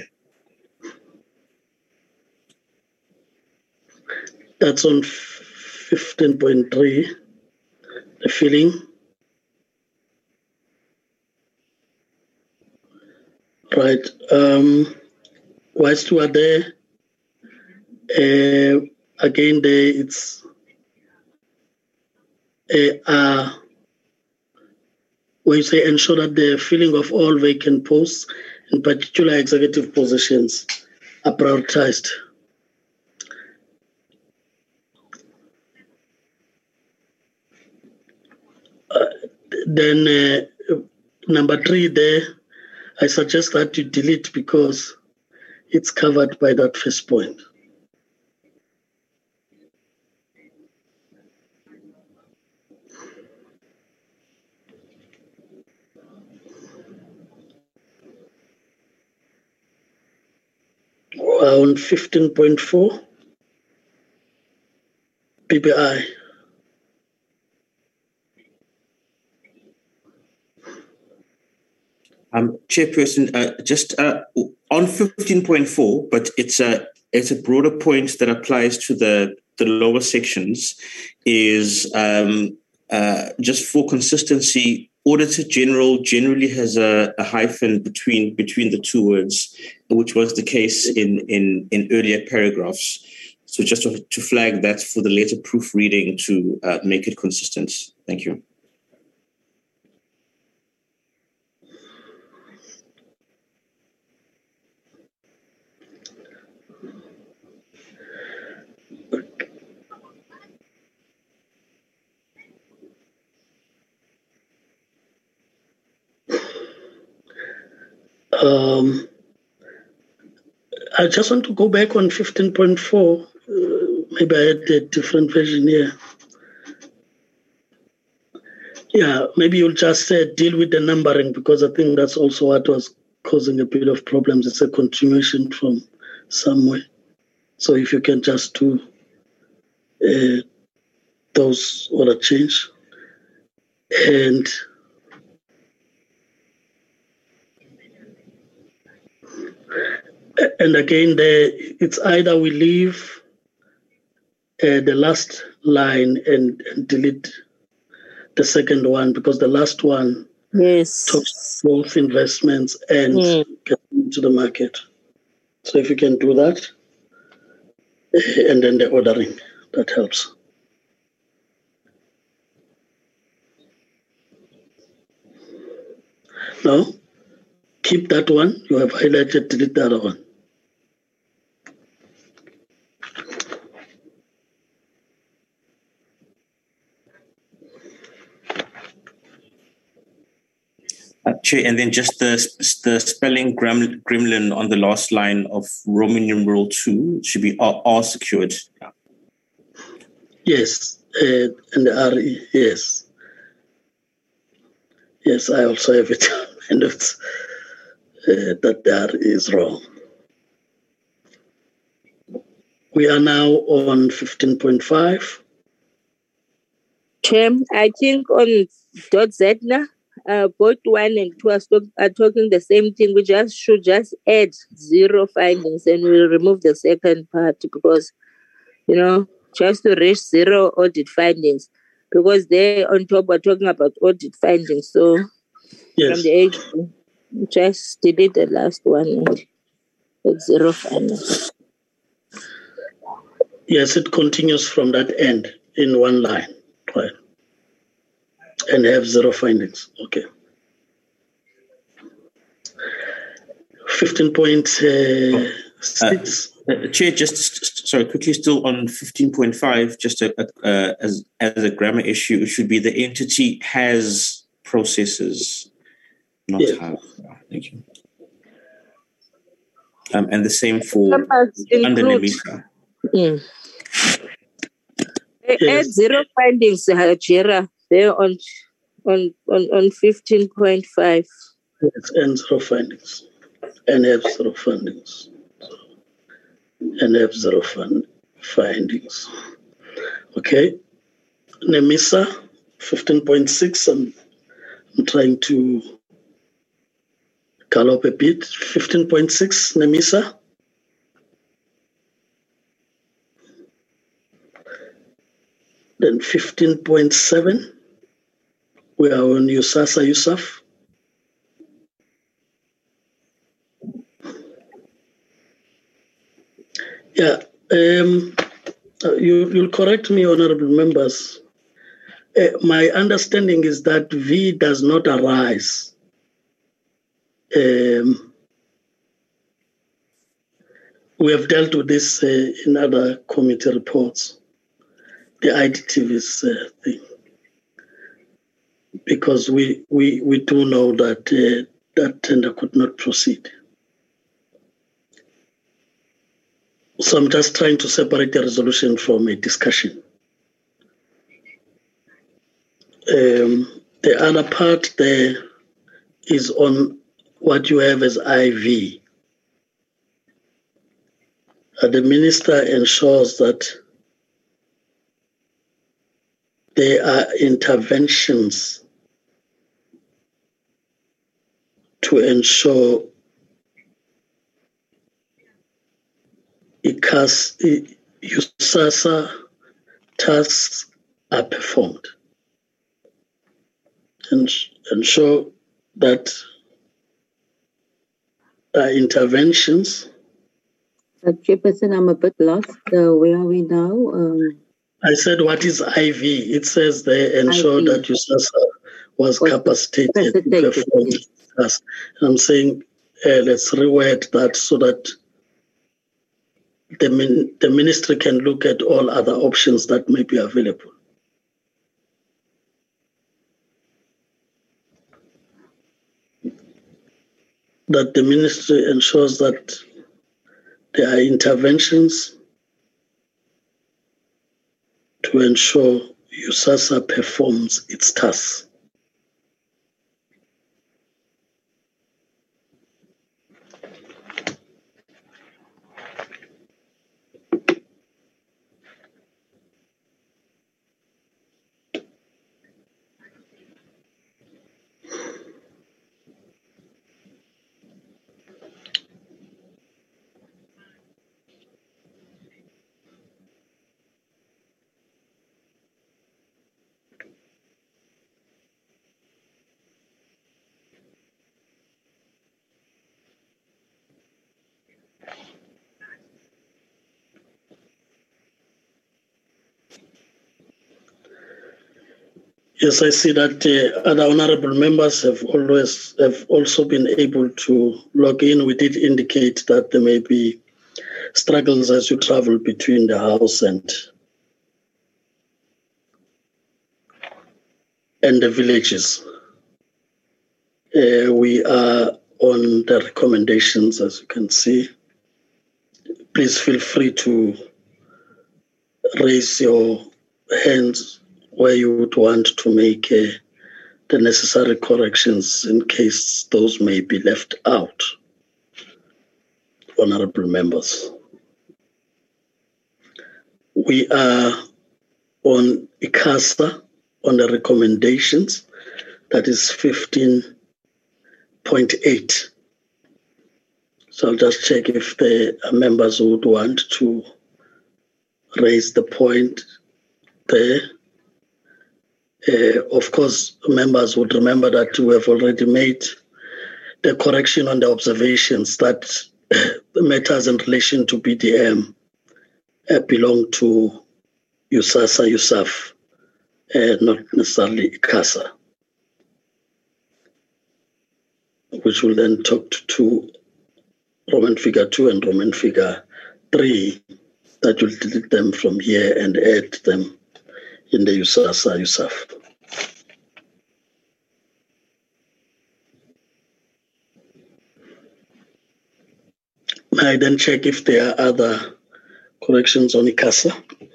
That's on 15.3, the filling. Right. Whilst we are there, again, there it's where you say ensure that the filling of all vacant posts, in particular executive positions, are prioritized. Then number 3 there, I suggest that you delete because it's covered by that first point. On 15.4, PPI. Chairperson, just on 15.4, but it's a broader point that applies to the lower sections, is just for consistency. Auditor General generally has a hyphen between the two words, which was the case in earlier paragraphs. So just to flag that for the later proofreading to make it consistent. Thank you. I just want to go back on 15.4. Maybe I had a different version here. Yeah, maybe you'll just deal with the numbering, because I think that's also what was causing a bit of problems. It's a continuation from somewhere. So if you can just do those order change. And again, it's either we leave the last line and delete the second one, because the last one talks both investments and getting into the market. So if you can do that, and then the ordering, that helps. Now, keep that one. You have highlighted, delete the other one. Chair, and then just the spelling gremlin on the last line of Roman numeral 2 should be R secured. Yeah. Yes, and the RE, yes. Yes, I also have it, and it's, that there is wrong. We are now on 15.5. Chair, I think on .ZNA, both 1 and 2 are talking the same thing. We should just add 0 findings, and we'll remove the second part, because, just to reach 0 audit findings, because they on top are talking about audit findings. So yes, from the age, just delete the last one and add 0 findings. Yes, it continues from that end in one line, right? And have 0 findings. Okay. 15.6. Chair, just sorry, quickly, still on 15.5, just as a grammar issue, it should be the entity has processes, not have. Thank you. And the same for under NEMISA. Add 0 findings, Jera, there on 15.5. Yes, and 0 findings. And have 0 findings. And have 0 findings. Okay. NEMISA 15.6. I'm trying to gallop a bit. 15.6 NEMISA. Then 15.7. We are on USASA USAF. Yeah, you'll correct me, honorable members. My understanding is that V does not arise. We have dealt with this in other committee reports, the IDTV's thing, because we do know that that tender could not proceed. So I'm just trying to separate the resolution from a discussion. The other part there is on what you have as IV. The minister ensures that there are interventions to ensure USASA tasks are performed, and ensure that interventions. Chairperson, I'm a bit lost. Where are we now? I said, what is IV? It says they ensure that USASA was capacitated to perform tasks. I'm saying, let's reword that so that the ministry can look at all other options that may be available. that the ministry ensures that there are interventions to ensure USASA performs its tasks. Yes, I see that other honourable members have also been able to log in. We did indicate that there may be struggles as you travel between the house and the villages. We are on the recommendations, as you can see. Please feel free to raise your hands where you would want to make the necessary corrections in case those may be left out, honourable members. We are on ICASA, on the recommendations, that is 15.8. So I'll just check if the members would want to raise the point there. Of course, members would remember that we have already made the correction on the observations that the matters in relation to BDM belong to USASA, USAF, not necessarily ICASA, which will then talk to Roman figure 2 and Roman figure 3, that will delete them from here and add them in the USASA, USAF. May I then check if there are other corrections on ICASA?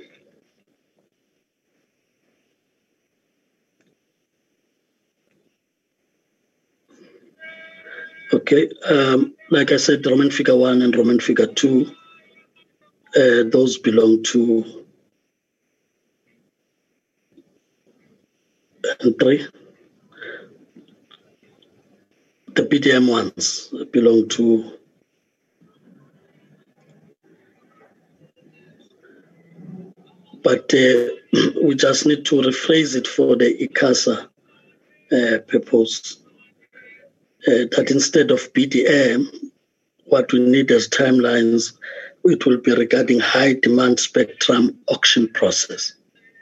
Okay, like I said, Roman figure 1 and Roman figure 2, those belong to and 3. The BDM ones belong to but we just need to rephrase it for the ICASA purpose. That instead of BDM, what we need as timelines, it will be regarding high demand spectrum auction process.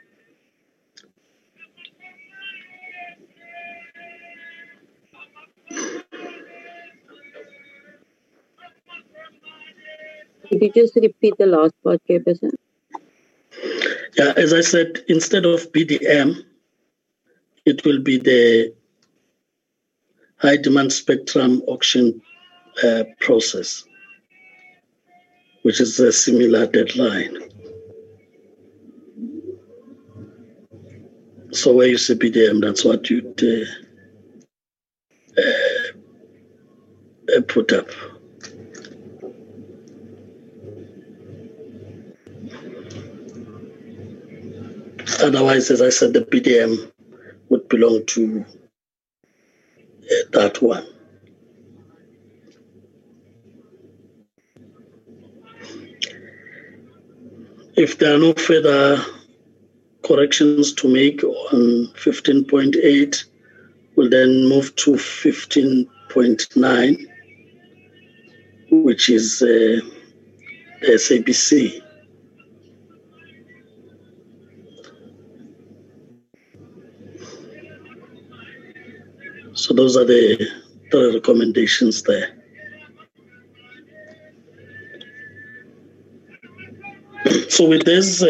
Could you just repeat the last part, Chairperson? Yeah, as I said, instead of BDM, it will be the high demand spectrum auction process, which is a similar deadline. So where you see BDM, that's what you'd put up. Otherwise, as I said, the BDM would belong to that one. If there are no further corrections to make on 15.8, we'll then move to 15.9, which is the SABC. So those are the recommendations there. So with this,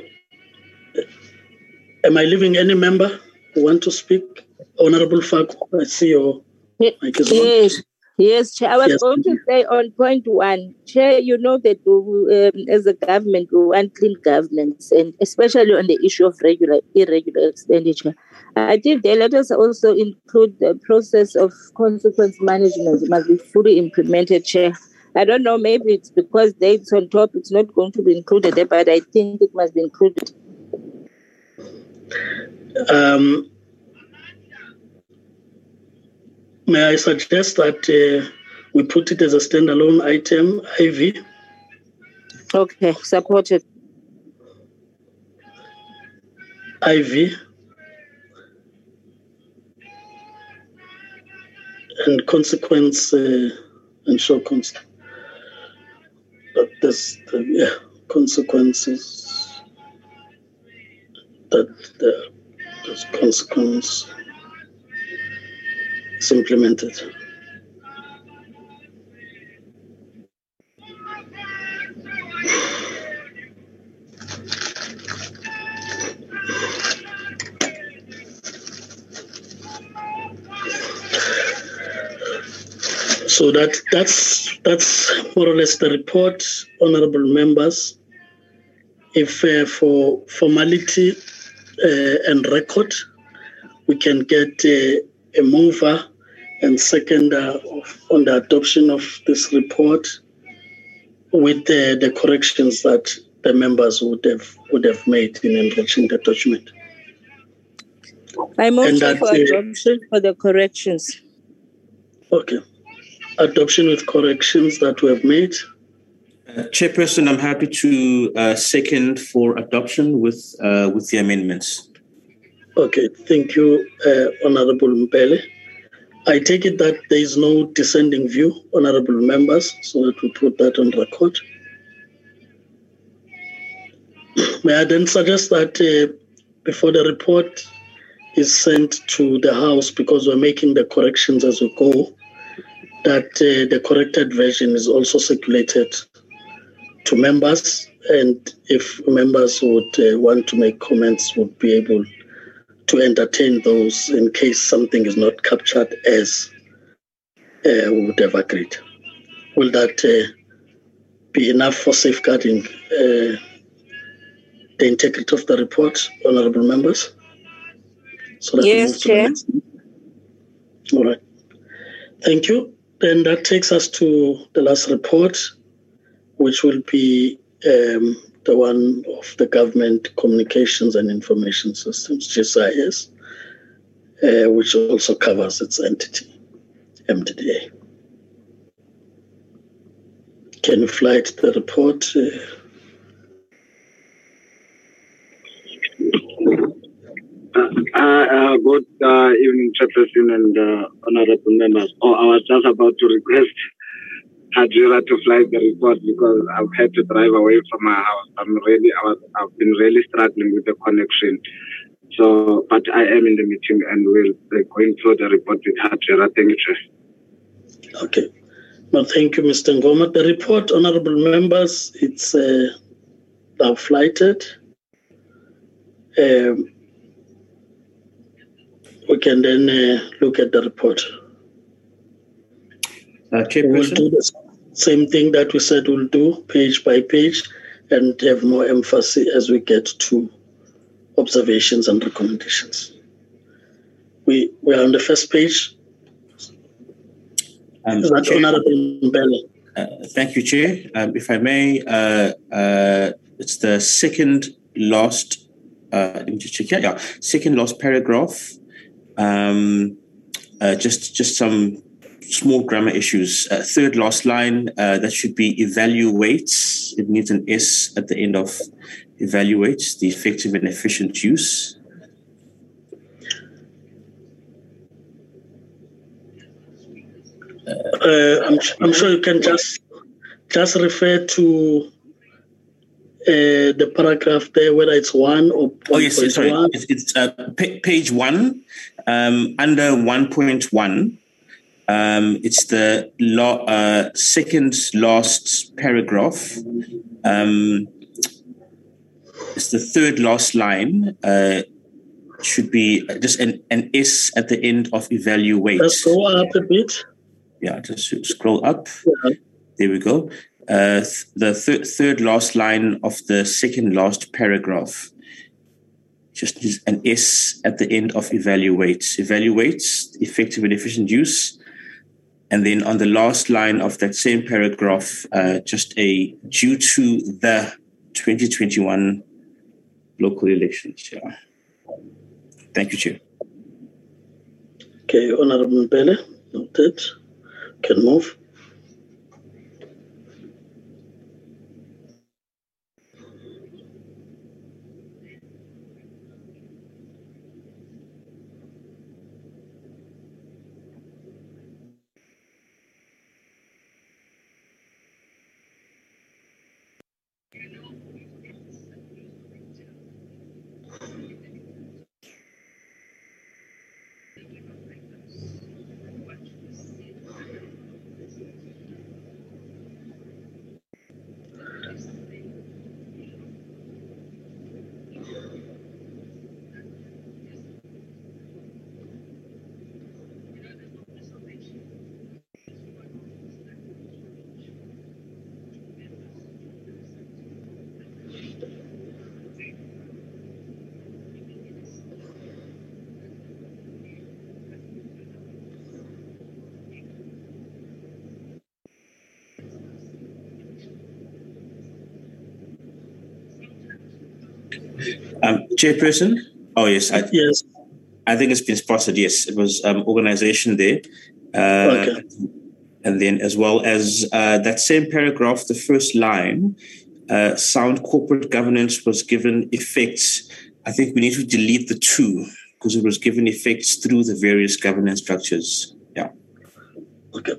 am I leaving any member who want to speak? Honorable Faku, I see your mic is on. Yes. Yes, Chair. I was Yes. going to say on point one, Chair, you know that as a government, we want clean governance, and especially on the issue of irregular expenditure. I think there let us also include the process of consequence management. It must be fully implemented, Chair. I don't know, maybe it's because dates on top, it's not going to be included there, but I think it must be included. May I suggest that we put it as a standalone item, IV? Okay, supported. IV. And consequence, and show constant. But there's consequences that this consequence is implemented. So that's more or less the report, honorable members. If for formality and record, we can get a mover and seconder on the adoption of this report with the corrections that the members would have made in enriching the document. I move for adoption for the corrections. Okay. Adoption with corrections that we have made. Chairperson, I'm happy to second for adoption with the amendments. Okay, thank you, Honorable Mpele. I take it that there is no dissenting view, honorable members, so that we put that on record. May I then suggest that before the report is sent to the House, because we're making the corrections as we go, that the corrected version is also circulated to members, and if members would want to make comments, would be able to entertain those in case something is not captured as we would have agreed. Will that be enough for safeguarding the integrity of the report, honorable members? So that yes, Chair. All right. Thank you. Then that takes us to the last report, which will be the one of the Government Communications and Information Systems, GSIS, which also covers its entity, MDDA. Can you flight the report? Good evening, Chairperson and honorable members. I was just about to request Hajira to fly the report because I've had to drive away from my house. I've been really struggling with the connection. So, but I am in the meeting and we'll be going through the report with Hajira. Thank you, Chair. Okay. Well, thank you, Mr. Ngoma. The report, honorable members, it's now flighted. We can then look at the report. We'll do the same thing that we said we'll do, page by page, and have more emphasis as we get to observations and recommendations. We are on the first page. Is that Honorable Mbele? Thank you, Chair. If I may, it's the second last. Let me just check here. Yeah, second last paragraph. Just some small grammar issues. Third last line, that should be evaluates. It needs an S at the end of evaluates, the effective and efficient use. I'm sure you can just refer to the paragraph there, whether it's 1 or 1.1. Oh, yes, sorry. It's page 1, under 1.1. It's the second last paragraph. It's the third last line. Should be just an S at the end of evaluate. Let's go up a bit. Yeah, just scroll up. Yeah. There we go. The third last line of the second last paragraph. Just use an S at the end of evaluates. Evaluates effective and efficient use. And then on the last line of that same paragraph, just a due to the 2021 local elections. Yeah. Thank you, Chair. Okay, Honorable Mbele, noted. Can move. Chairperson? Oh, yes. Yes. I think it's been spotted, yes. It was organization there. Okay. And then as well as that same paragraph, the first line, sound corporate governance was given effects. I think we need to delete the two because it was given effects through the various governance structures. Yeah. Okay.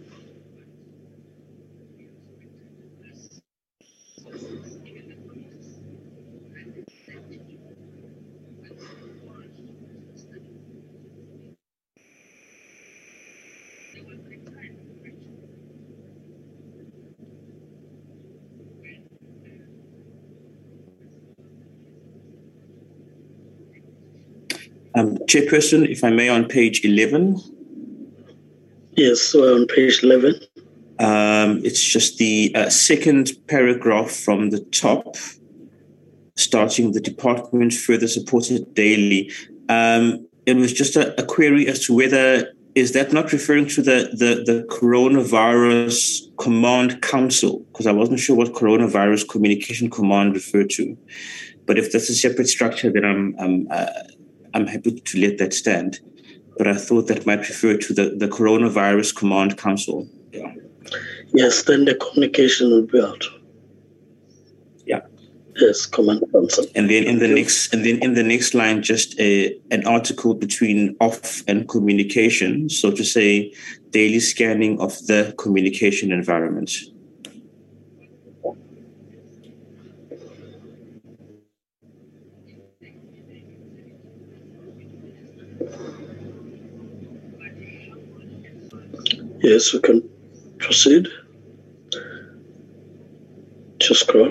Chairperson, if I may, on page 11. Yes, so on page 11. It's just the second paragraph from the top, starting the department further supported daily. It was just a query as to whether, is that not referring to the Coronavirus Command Council? Because I wasn't sure what Coronavirus Communication Command referred to. But if that's a separate structure, then I'm happy to let that stand. But I thought that might refer to the Coronavirus Command Council. Yeah. Yes, then the communication will be out. Yeah. Yes, Command Council. And then in the next line, just an article between off and communication. So to say, daily scanning of the communication environment. Yes, we can proceed. To scroll.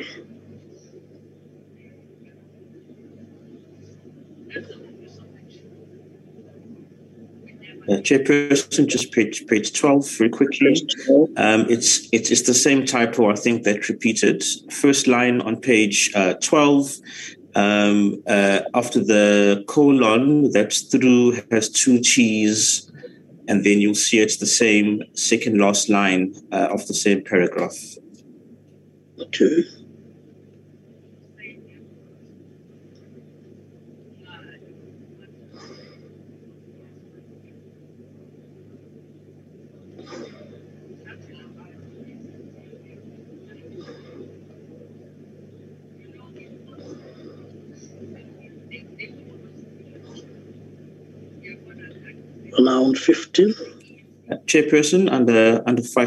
Chairperson, just page 12 very quickly. It's the same typo, I think, that repeated. First line on page 12, after the colon, that's through, has two T's, and then you'll see it's the same second last line of the same paragraph. Okay. Now on 15. Chairperson, under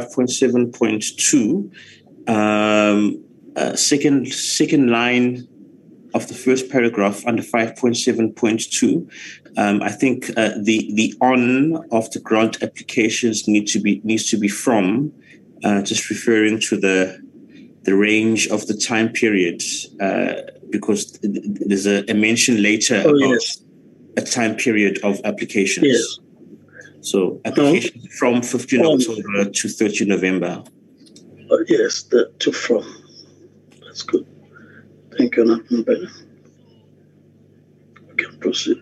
5.7.2, second line of the first paragraph under 5.7.2, I think the on of the grant applications needs to be from, just referring to the range of the time period, because there's a mention later about a time period of applications. Yes. So application from 15 October to 30 November. Yes, the to from. That's good. Thank you, Honorable Mbele. We can proceed.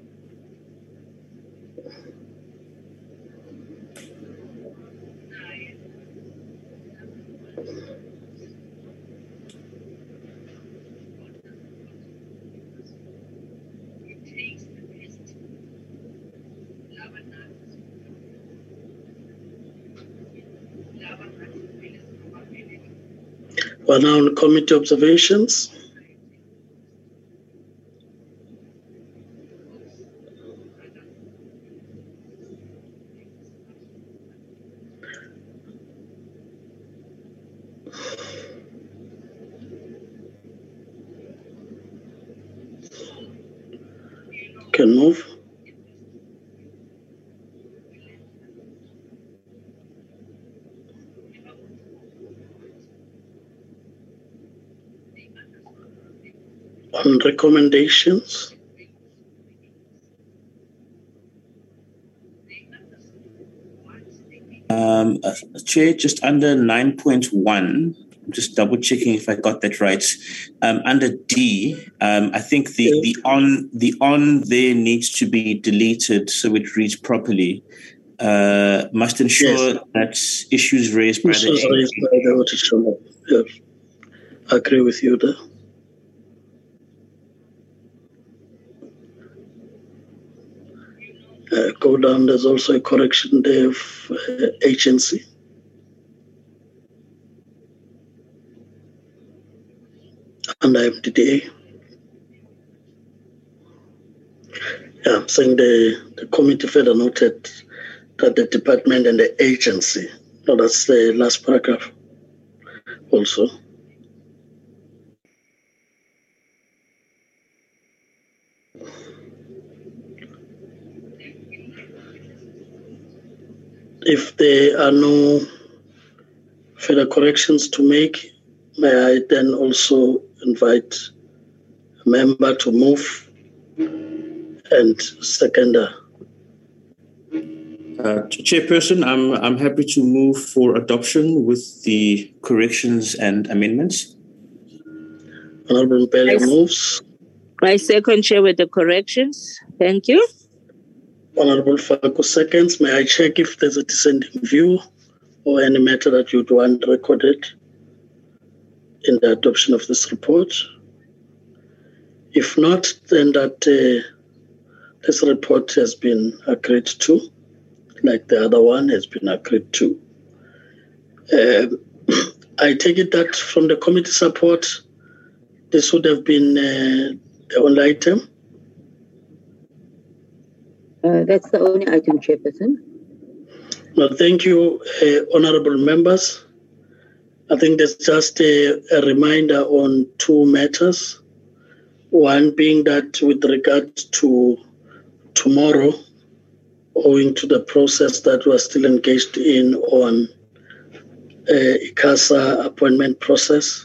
We're now on committee observations. Can move. On recommendations. Chair, just under 9.1, I'm just double checking if I got that right. Under D, I think the on there needs to be deleted so it reads properly. Must ensure that issues raised by the auditor. Yes. I agree with you there. Go down, there's also a correction there of agency. And MDDA. Yeah, I'm saying the committee further noted that the department and the agency, no, that's the last paragraph also. If there are no further corrections to make, may I then also invite a member to move and seconder. Chairperson, I'm happy to move for adoption with the corrections and amendments. Honorable Mbele moves. I second, Chair, with the corrections. Thank you. Honorable Falco seconds. May I check if there's a dissenting view or any matter that you'd want recorded in the adoption of this report? If not, then that this report has been agreed to, like the other one has been agreed to. I take it that from the committee support, this would have been the only item. That's the only item, Chairperson. No, thank you, honorable members. I think there's just a reminder on two matters. One being that with regard to tomorrow, owing to the process that we're still engaged in on ICASA appointment process,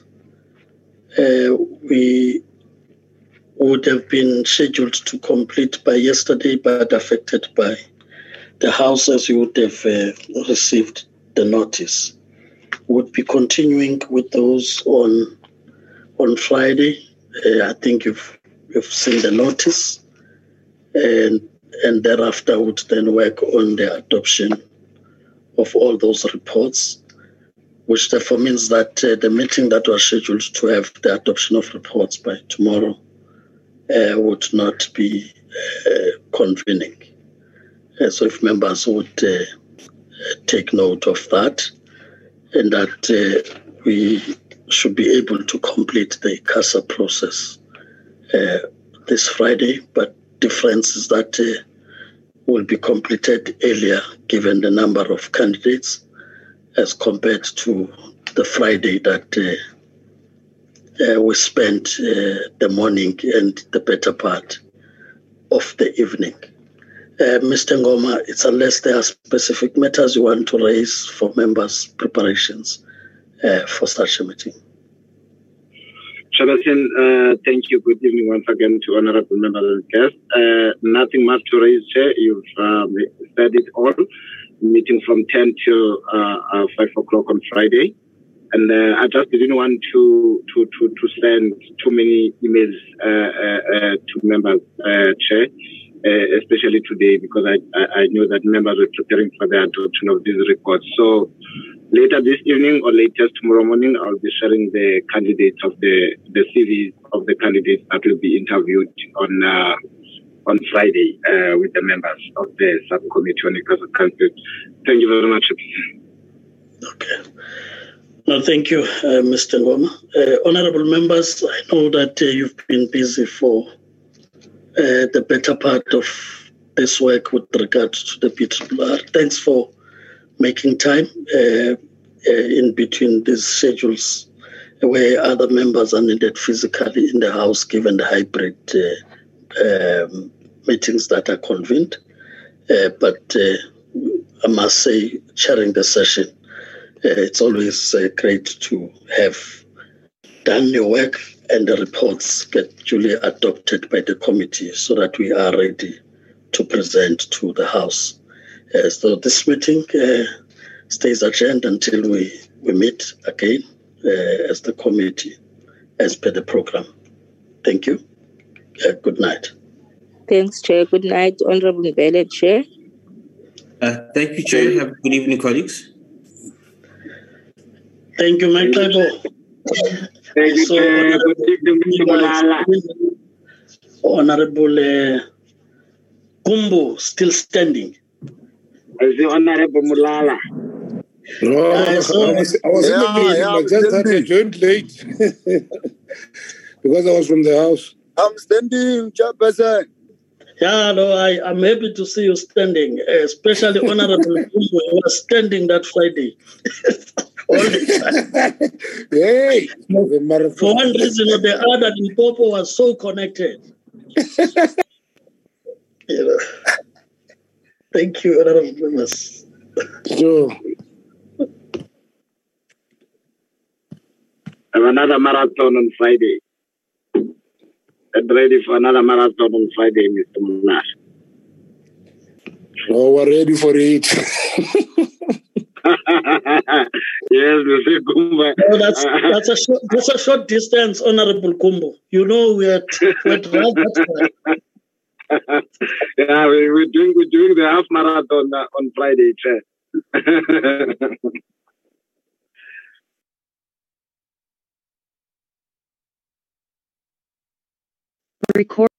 we would have been scheduled to complete by yesterday, but affected by the House, as you would have received the notice. Would be continuing with those on Friday. I think you've seen the notice, and thereafter would then work on the adoption of all those reports, which therefore means that the meeting that was scheduled to have the adoption of reports by tomorrow would not be convening. So if members would take note of that, and that we should be able to complete the ICASA process this Friday, but difference is that will be completed earlier given the number of candidates as compared to the Friday that we spent the morning and the better part of the evening. Mr. Ngoma, it's unless there are specific matters you want to raise for members' preparations for such a meeting. Chairperson, thank you. Good evening once again to honorable members and guests. Nothing much to raise, Chair. You've said it all. Meeting from 10 till 5 o'clock on Friday. And I just didn't want to send too many emails to members, Chair, especially today, because I know that members were preparing for the adoption of these reports. So later this evening or latest tomorrow morning, I'll be sharing the candidates of the CVs of the candidates that will be interviewed on Friday with the members of the subcommittee on Newcastle Council. Thank you very much. Okay. No, thank you, Mr. Ngoma. Honorable members, I know that you've been busy for the better part of this work with regards to the PRRR. Thanks for making time in between these schedules where other members are needed physically in the House, given the hybrid meetings that are convened. But I must say, chairing the session, it's always great to have done your work and the reports get duly adopted by the committee so that we are ready to present to the House. So this meeting stays adjourned until we meet again as the committee, as per the program. Thank you. Good night. Thanks, Chair. Good night, Honorable Mbele, Chair. Thank you, Chair. Have a good evening, colleagues. Thank you, Mike Taibo. Thank you, Chair. Good evening, Mr. Mulala. Honorable Kumbo, still standing. I see Honorable Mulala. No, I was in the meeting. I just had to join late because I was from the House. I'm standing, Chairperson. Yeah, no, I'm happy to see you standing, especially Honorable Kumbo. You were standing that Friday. All the time. Hey, for one reason or the other, Limpopo was so connected. You know. Thank you, Honorable members. Sure. Have another marathon on Friday. Get ready for another marathon on Friday, Mr. Munar. Oh, we're ready for it. Yes, Mr. Kumba. No, that's a short distance, Honorable Kumbo. You know we're yeah, we're doing the half marathon on Friday, Chair. Record.